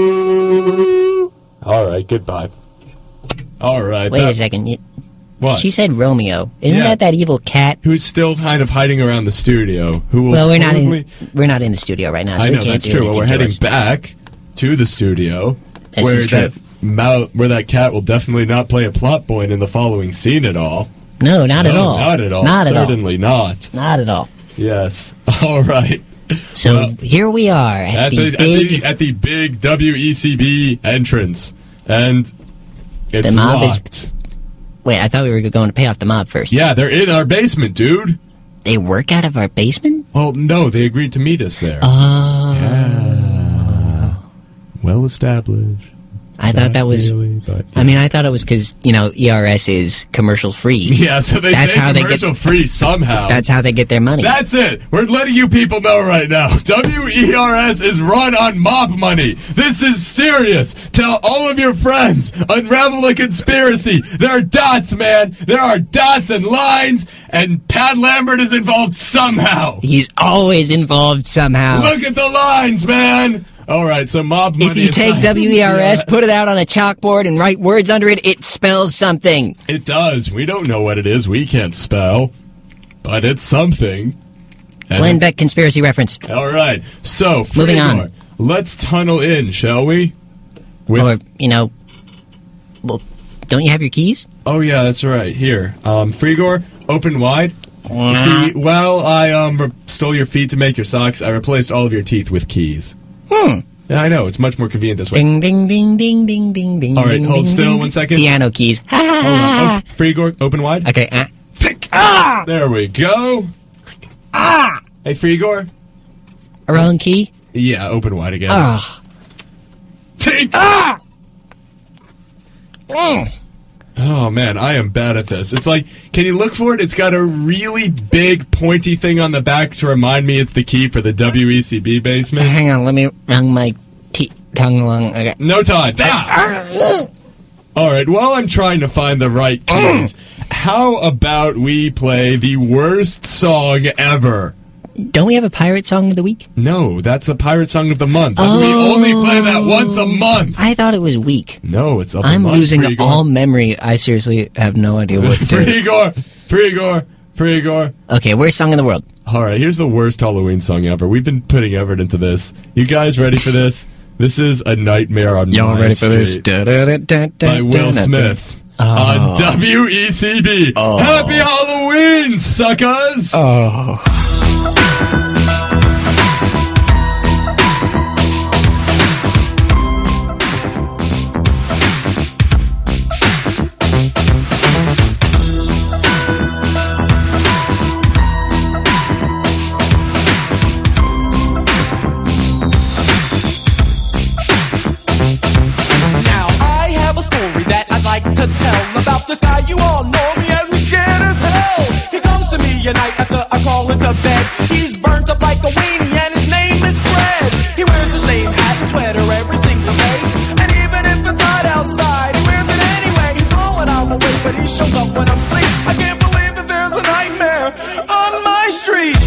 All right, goodbye. All right. Wait a second. What? She said Romeo. Isn't that evil cat who's still kind of hiding around the studio? Who will well, we're not in the studio right now, so I know we can't that's do true. Well, anything we're to heading us. back to the studio. This is true. Where that cat will definitely not play a plot point in the following scene at all. No, not at all. Not at all. Not at all. Certainly not. Not at all. Yes. All right. So here we are at the big WECB entrance, and it's the mob locked. Wait, I thought we were going to pay off the mob first. Yeah, they're in our basement, dude. They work out of our basement? Well, no, they agreed to meet us there. Oh. Yeah. Well established. I thought that was. Really, but, I mean, I thought it was because ERS is commercial free. Yeah, so that's how commercial free somehow. That's how they get their money. That's it. We're letting you people know right now. WERS is run on mob money. This is serious. Tell all of your friends. Unravel the conspiracy. There are dots, man. There are dots and lines, and Pat Lambert is involved somehow. He's always involved somehow. Look at the lines, man. All right, so mob money. If you take WERS, put it out on a chalkboard, and write words under it, it spells something. It does. We don't know what it is. We can't spell. But it's something. Glenn Beck conspiracy reference. All right. So, moving on. Let's tunnel in, shall we? Or, well, don't you have your keys? Oh, yeah, that's right. Here. Frigor, open wide. See, I stole your feet to make your socks, I replaced all of your teeth with keys. Yeah, I know. It's much more convenient this way. Ding, ding, ding, ding, ding, ding, ding. All right, hold ding, still ding, 1 second. Piano keys. Hold on. Frigor, open wide. Okay. There we go. Hey, Frigor. A wrong key? Yeah, open wide again. Oh, man, I am bad at this. It's like, can you look for it? It's got a really big, pointy thing on the back to remind me it's the key for the WECB basement. Hang on, let me run my tongue along. Okay. No time. All right, while I'm trying to find the right keys, how about we play the worst song ever? Don't we have a pirate song of the week? No, that's a pirate song of the month. We only play that once a month. I thought it was week. No, it's of the I'm month. losing Frigor. all memory. I seriously have no idea what to do. Frigor. Okay, worst song in the world. All right, here's the worst Halloween song ever. We've been putting effort into this. You guys ready for this? This is A Nightmare on Y'all My ready for this? Street by Will Smith on WECB. Happy Halloween, suckers! To tell about this guy, you all know me as me scared as hell. He comes to me at night after I call into bed. He's burnt up like a weenie and his name is Fred. He wears the same hat and sweater every single day. And even if it's hot outside, he wears it anyway. He's on when I'm awake, but he shows up when I'm asleep. I can't believe that there's a nightmare on my street.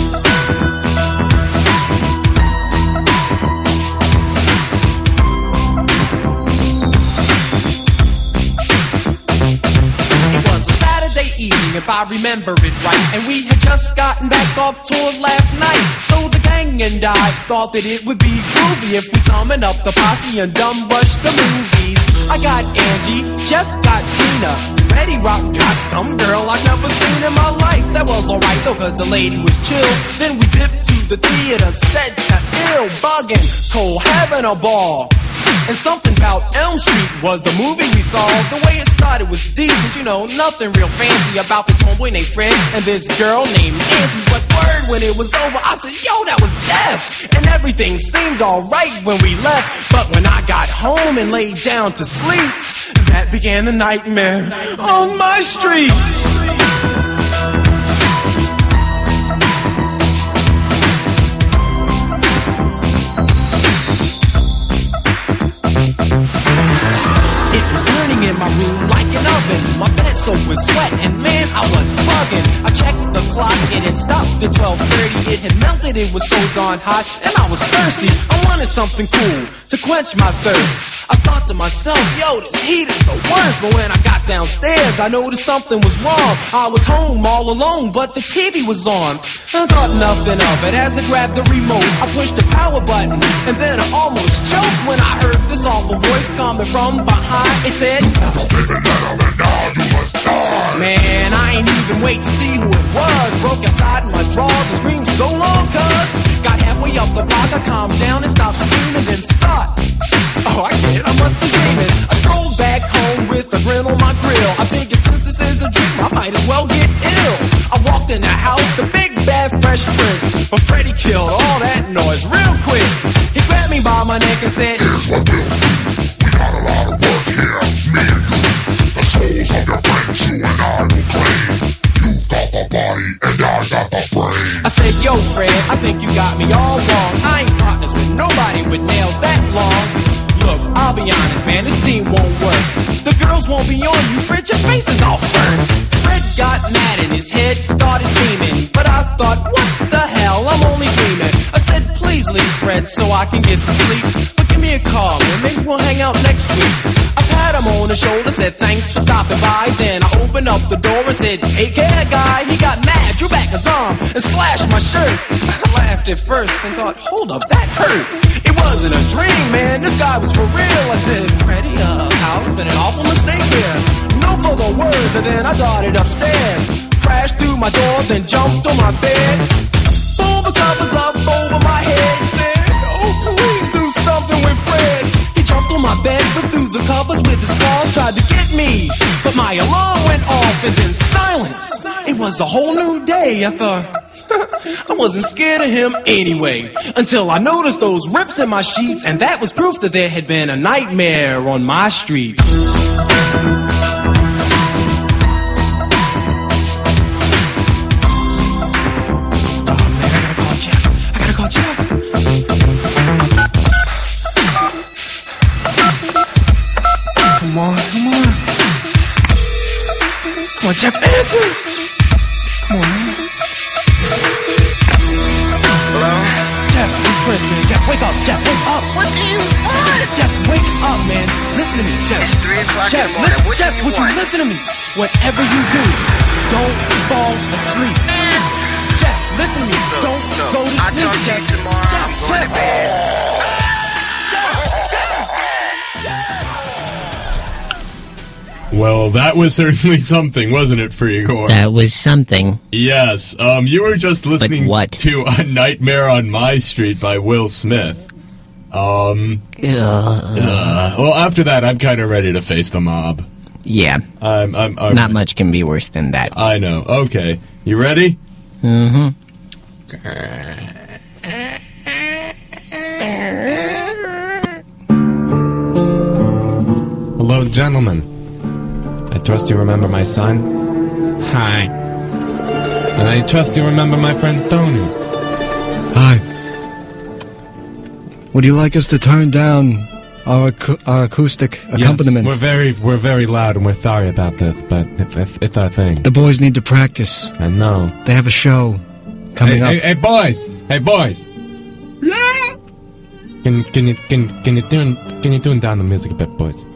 If I remember it right, and we had just gotten back off tour last night. So the gang and I thought that it would be groovy if we summoned up the posse and dumb rushed the movies. I got Angie, Jeff got Tina, Betty Rock got some girl I've never seen in my life. That was alright though, cause the lady was chill. Then we dipped to the theater, set to ill, bugging, Cole having a ball. And something about Elm Street was the movie we saw. The way it started was decent, you know, nothing real fancy about this homeboy named Fred and this girl named Nancy. But word, when it was over, I said, yo, that was death. And everything seemed alright when we left. But when I got home and laid down to sleep, that began the nightmare on my street. In my room like an oven, my bed soaked with sweat, and man, I was bugging. I checked the clock, it had stopped at 12:30. It had melted, it was so darn hot, and I was thirsty. I wanted something cool to quench my thirst. I thought to myself, yo, this heat is the worst. But when I got downstairs, I noticed something was wrong. I was home all alone, but the TV was on. I thought nothing of it as I grabbed the remote. I pushed the power button, and then I almost choked when I heard this awful voice coming from behind. It said, man, I ain't even wait to see who it was. Broke outside in my drawers and screamed so long, cuz got halfway up the block, I calmed down and stopped screaming, then thought, oh, I get it, I must be dreaming. I strolled back home with a grin on my grill. I figured since this is a dream, I might as well get ill. I walked in the house, the big bad fresh prince, but Freddy killed all that noise real quick. He grabbed me by my neck and said, here's what we'll do. We got a lot of work here, me and you. The souls of your friends, you and I will claim. You've got the body and I got the brain. I said, yo, Fred, I think you got me all wrong. I ain't partners with nobody with nails that long. Look, I'll be honest, man, this team won't work. The girls won't be on you, Fred, your face is all burned. Fred got mad and his head started steaming, but I thought, what the hell, I'm only dreaming. I said, please leave, Fred, so I can get some sleep. But give me a call, man, maybe we'll hang out next week. I pat him on the shoulder, said thanks for stopping by. Then I opened up the door and said, take care, guy. He got mad, drew back his arm, and slashed my shirt. I laughed at first and thought, hold up, that hurt. It wasn't a dream, man, this guy was for real. I said, Freddy, Al, it's been an awful mistake here. No further words, and then I darted upstairs. Crashed through my door, then jumped on my bed. Pulled the covers up over my head and said, oh, please do something with Fred. He jumped on my bed, but through the covers with his claws, tried to get me. But my alarm went off, and then silence. It was a whole new day. I thought, I wasn't scared of him anyway, until I noticed those rips in my sheets, and that was proof that there had been a nightmare on my street. Come on. Come on, Jeff, answer! Come on, man. Hello? Jeff, it's Chris, man. Jeff, wake up. Jeff, wake up. What do you want? Jeff, wake up, man. Listen to me, Jeff. It's 3 o'clock Jeff, in the morning. Jeff, would you listen to me? Whatever you do, don't fall asleep. Jeff, listen to me. Don't go to sleep, I'll talk to you tomorrow. Jeff, I'm going to bed. Well, that was certainly something, wasn't it, Frigor? That was something. Yes. You were just listening to A Nightmare on My Street by Will Smith. Well, after that, I'm kind of ready to face the mob. Yeah. I'm Not much can be worse than that. I know. Okay. You ready? Mm-hmm. Hello, gentlemen. I trust you remember my son. Hi. And I trust you remember my friend Tony. Hi. Would you like us to turn down our acoustic accompaniment? Yes, we're very loud and we're sorry about this, but it's our thing. The boys need to practice. I know. They have a show coming up. Hey, boys! Hey, boys! Yeah! Can you tune down the music a bit, boys?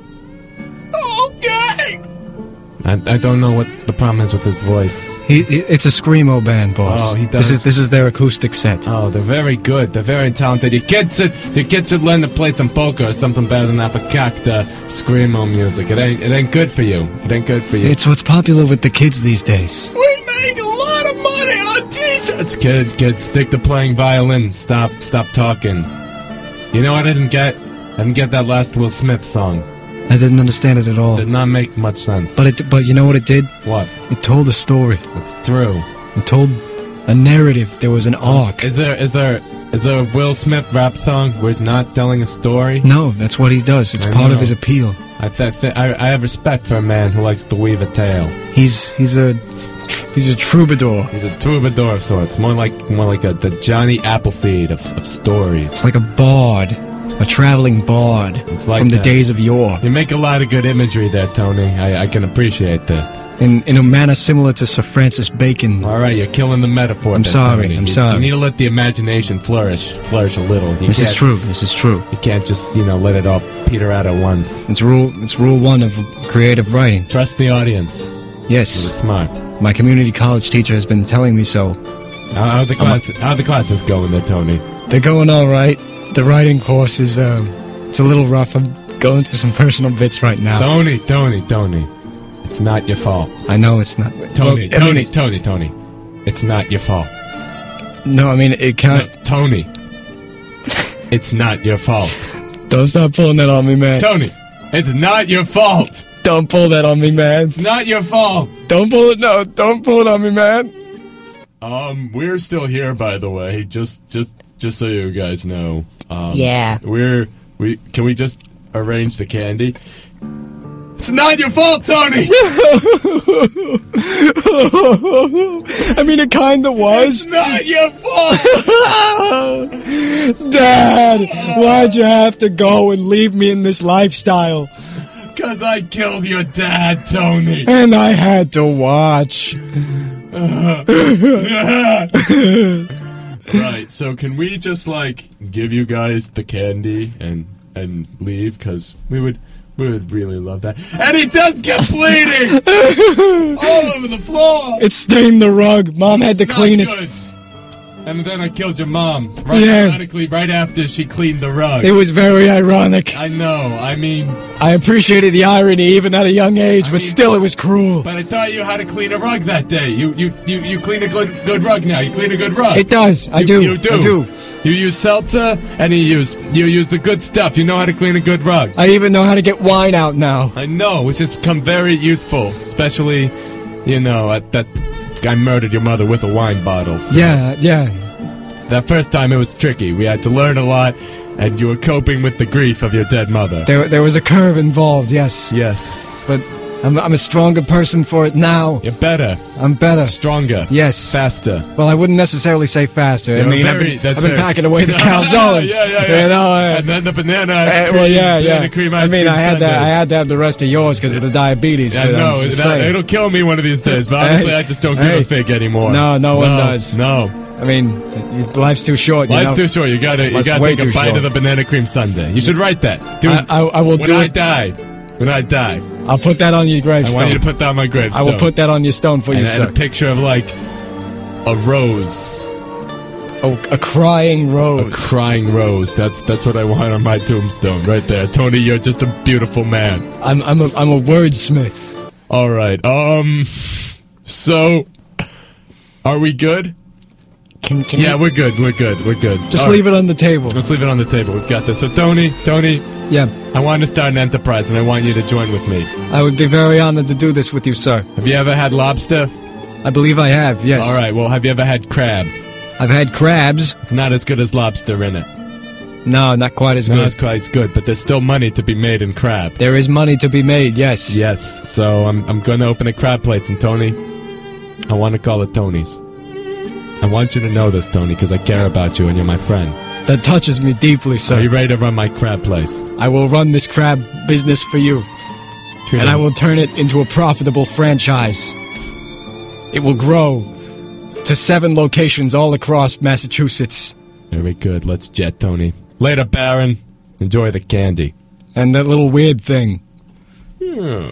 Okay! I don't know what the problem is with his voice. It's a screamo band, boss. Oh, he does. This is their acoustic set. Oh, they're very good. They're very talented. Your kids should learn to play some polka or something better than that fakakta screamo music. It ain't good for you. It ain't good for you. It's what's popular with the kids these days. We make a lot of money on t-shirts! Kids, stick to playing violin. Stop talking. You know what I didn't get? and get that last Will Smith song. I didn't understand it at all. Did not make much sense. But you know what it did? What? It told a story. That's true. It told a narrative. There was an arc. Is there a Will Smith rap song where he's not telling a story? No, that's what he does. It's part of his appeal. I have respect for a man who likes to weave a tale. He's a troubadour. He's a troubadour of sorts. More like the Johnny Appleseed of stories. It's like a bard, a traveling bard from the days of yore. You make a lot of good imagery there, Tony. I can appreciate this. In a manner similar to Sir Francis Bacon. All right, you're killing the metaphor. I'm sorry. I'm sorry. You need to let the imagination flourish a little. This is true. This is true. You can't just let it all peter out at once. It's rule one of creative writing. Trust the audience. Yes. You're smart. My community college teacher has been telling me so. How are the classes going there, Tony? They're going all right. The writing course is it's a little rough. I'm going through some personal bits right now. Tony. It's not your fault. I know it's not. Tony. It's not your fault. No, I mean, it can't... No, Tony. It's not your fault. Don't stop pulling that on me, man. Tony, it's not your fault. Don't pull that on me, man. It's not your fault. Don't pull it, no. Don't pull it on me, man. We're still here, by the way. Just so you guys know. Yeah. Can we just arrange the candy? It's not your fault, Tony! I mean, it kinda was. It's not your fault! Dad, why'd you have to go and leave me in this lifestyle? Because I killed your dad, Tony. And I had to watch. Right, so can we just, give you guys the candy and leave? Because we would really love that. And he does get bleeding! All over the floor! It stained the rug. Mom had to clean it. Good. And then I killed your mom. Ironically, right after she cleaned the rug. It was very ironic. I know, I appreciated the irony even at a young age, but still it was cruel. But I taught you how to clean a rug that day. You clean a good rug now. You clean a good rug. It does. I do. You do. I do. You use seltzer, and you use the good stuff. You know how to clean a good rug. I even know how to get wine out now. I know, which has become very useful, especially, at that I murdered your mother with a wine bottle. So. Yeah. That first time it was tricky. We had to learn a lot, and you were coping with the grief of your dead mother. There was a curve involved, yes. Yes. But I'm a stronger person for it now. You're better. I'm better. Stronger. Yes. Faster. Well, I wouldn't necessarily say faster. I've been packing away the calzones. Yeah. And then the banana cream, banana cream ice cream I had to have the rest of yours because of the diabetes. I know. It'll kill me one of these days, but honestly, I just don't give a fig anymore. No one does. No. I mean, life's too short. Life's too short. You gotta take a bite of the banana cream sundae. You should write that. I will do it. When I die, I'll put that on your gravestone. I want you to put that on my gravestone. I will put that on your stone for you, sir. And a picture of a rose. Oh, a crying rose. A crying rose. That's what I want on my tombstone, right there. Tony, you're just a beautiful man. I'm a wordsmith. All right. So, are we good? We're good. We're good. Just leave it on the table. Let's leave it on the table. We've got this. So, Tony. Yeah. I want to start an enterprise, and I want you to join with me. I would be very honored to do this with you, sir. Have you ever had lobster? I believe I have, yes. All right, well, have you ever had crab? I've had crabs. It's not as good as lobster, in it. No, not quite as good. Not quite as good, but there's still money to be made in crab. There is money to be made, yes. Yes, so I'm going to open a crab place, and Tony, I want to call it Tony's. I want you to know this, Tony, because I care about you and you're my friend. That touches me deeply, sir. Are you ready to run my crab place? I will run this crab business for you. And I will turn it into a profitable franchise. It will grow to 7 locations all across Massachusetts. Very good. Let's jet, Tony. Later, Baron. Enjoy the candy. And that little weird thing. Yeah.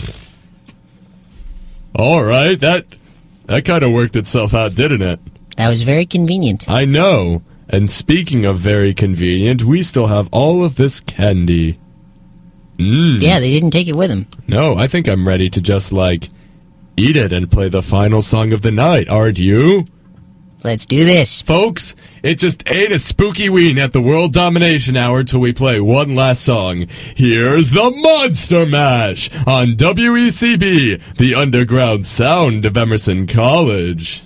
All right, that kind of worked itself out, didn't it? That was very convenient. I know. And speaking of very convenient, we still have all of this candy. Yeah, they didn't take it with them. No, I think I'm ready to just, eat it and play the final song of the night. Aren't you? Let's do this. Folks, it just ain't a spooky ween at the World Domination Hour till we play one last song. Here's the Monster Mash on WECB, the underground sound of Emerson College.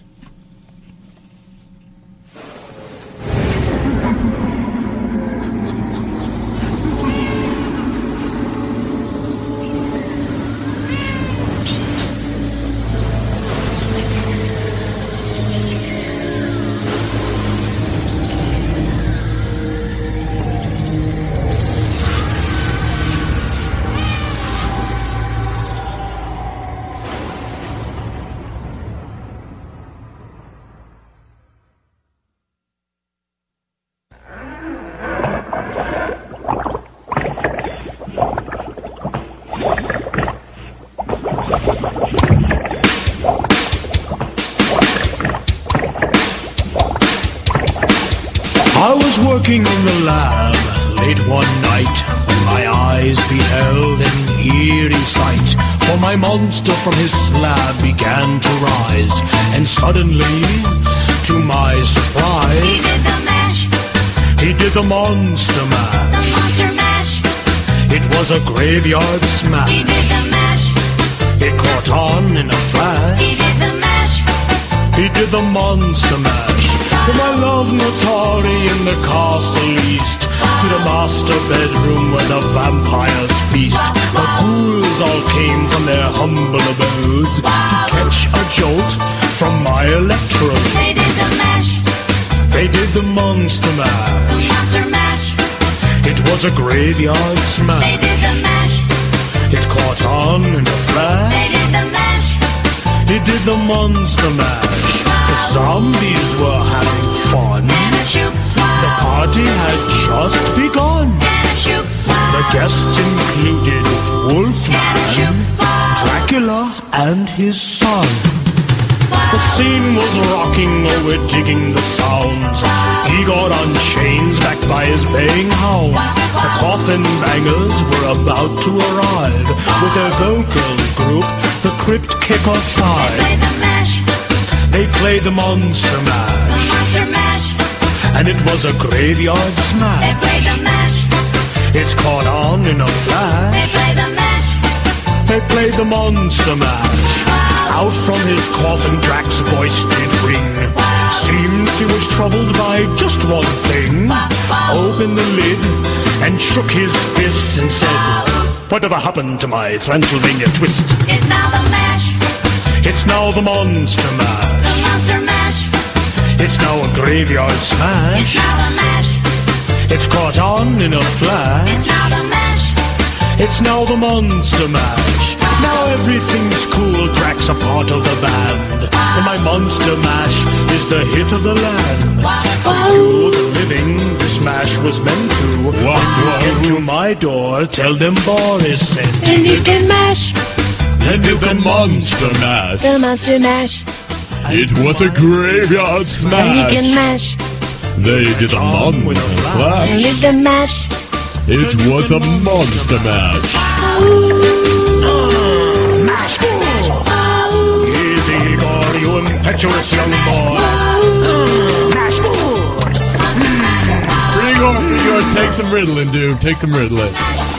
I was working in the lab late one night when my eyes beheld an eerie sight. For my monster from his slab began to rise, and suddenly, to my surprise, He did the mash, he did the monster mash. the monster mash. It was a graveyard smash. He did the mash, It caught on in a flash. he did the mash. He did the monster mash. From my love Notari in the castle east to the master bedroom where the vampires feast. The ghouls all came from their humble abodes to catch a jolt from my electrode. They did the mash, They did the monster the mash. monster mash. It was a graveyard They smash. did the mash, It caught on in a flash. they did the mash. He did the monster mash. The zombies were having fun. And a shoot, The party had just begun. and a shoot, The guests included Wolfman, Dracula, and his son. The scene was rocking, oh, we're digging the sounds. Igor on chains, backed by his baying hounds. The coffin bangers were about to arrive with their vocal group, the Crypt Kicker play Five. the mash, They played the Monster the Mash, monster mash. and it was a graveyard They smash. play the mash, It's caught on in a flash. they play the mash. They played the Monster Mash. Out from his coffin, Drax's voice did ring. Seems he was troubled by just one thing. Opened the lid and shook his fist and said, "Whatever happened to my Transylvania twist?" It's now the mash, It's now the Monster Mash. the monster mash. It's now a graveyard It's smash. now the mash, It's caught on in a flash. it's now the mash. It's now the Monster Mash. Now everything's cool, Drax a part of the band. And my Monster Mash is the hit of the land. For you, the living, this mash was meant to. When you get to my door, tell them Boris sent you. And you can mash They did the Monster Mash. the monster mash. It was a graveyard smash. And you can mash They did the Monster and Flash. did the mash. It was a Monster Mash. Mash fool! Easy, Igor, you impetuous young boy. Mash fool! Frigor, take some Ritalin, dude. Take some Ritalin.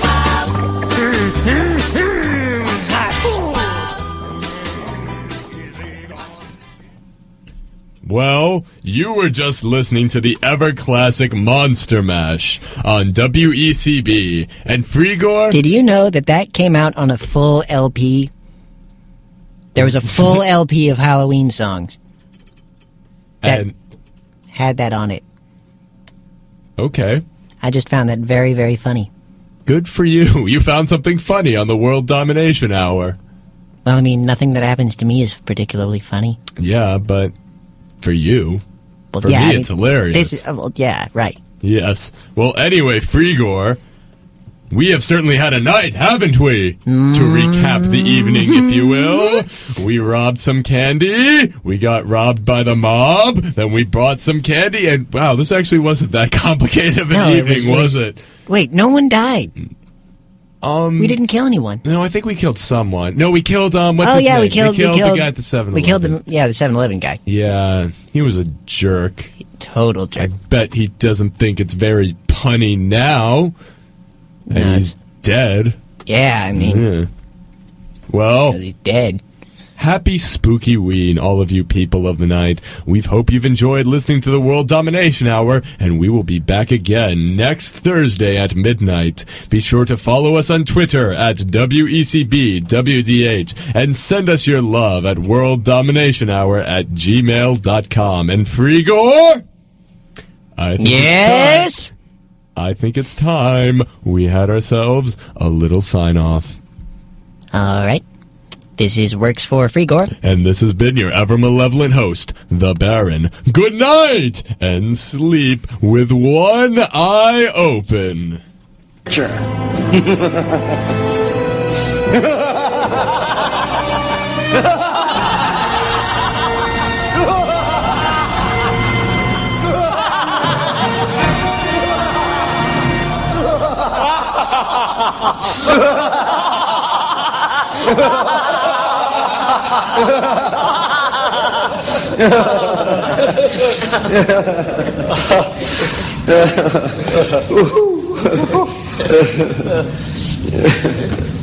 Well, you were just listening to the ever-classic Monster Mash on WECB. And Frigor... Did you know that that came out on a full LP? There was a full LP of Halloween songs that And had that on it. okay, I just found that very, very funny. good for you. You found something funny on the World Domination Hour. Well, I mean, nothing that happens to me is particularly funny. Yeah, but for you, Well, for yeah, me, I mean, it's hilarious. This is, well, yeah, right. Yes. Well, anyway, Frigor, we have certainly had a night, haven't we? To recap the evening, if you will. We robbed some candy. We got robbed by the mob. Then we bought some candy. And, wow, this actually wasn't that complicated of an No, evening, was it? Wait, no one died. We didn't kill anyone. No, I think we killed someone. No, we killed what's Oh his yeah, name? we killed the guy at the 7-Eleven. We killed the 7-Eleven guy. Yeah, he was a jerk. Total jerk. I bet he doesn't think it's very punny now. And he's dead. Yeah, I mean, Yeah. Well, he's dead. Happy Spooky Ween, all of you people of the night. We hope you've enjoyed listening to the World Domination Hour, and we will be back again next Thursday at midnight. Be sure to follow us on Twitter at WECBWDH, and send us your love at worlddominationhour@gmail.com. And Frigor? Yes? I think it's time we had ourselves a little sign-off. All right. This is Works for Frigor. And this has been your ever-malevolent host, the Baron. Good night, and sleep with one eye open. Sure. Yeah.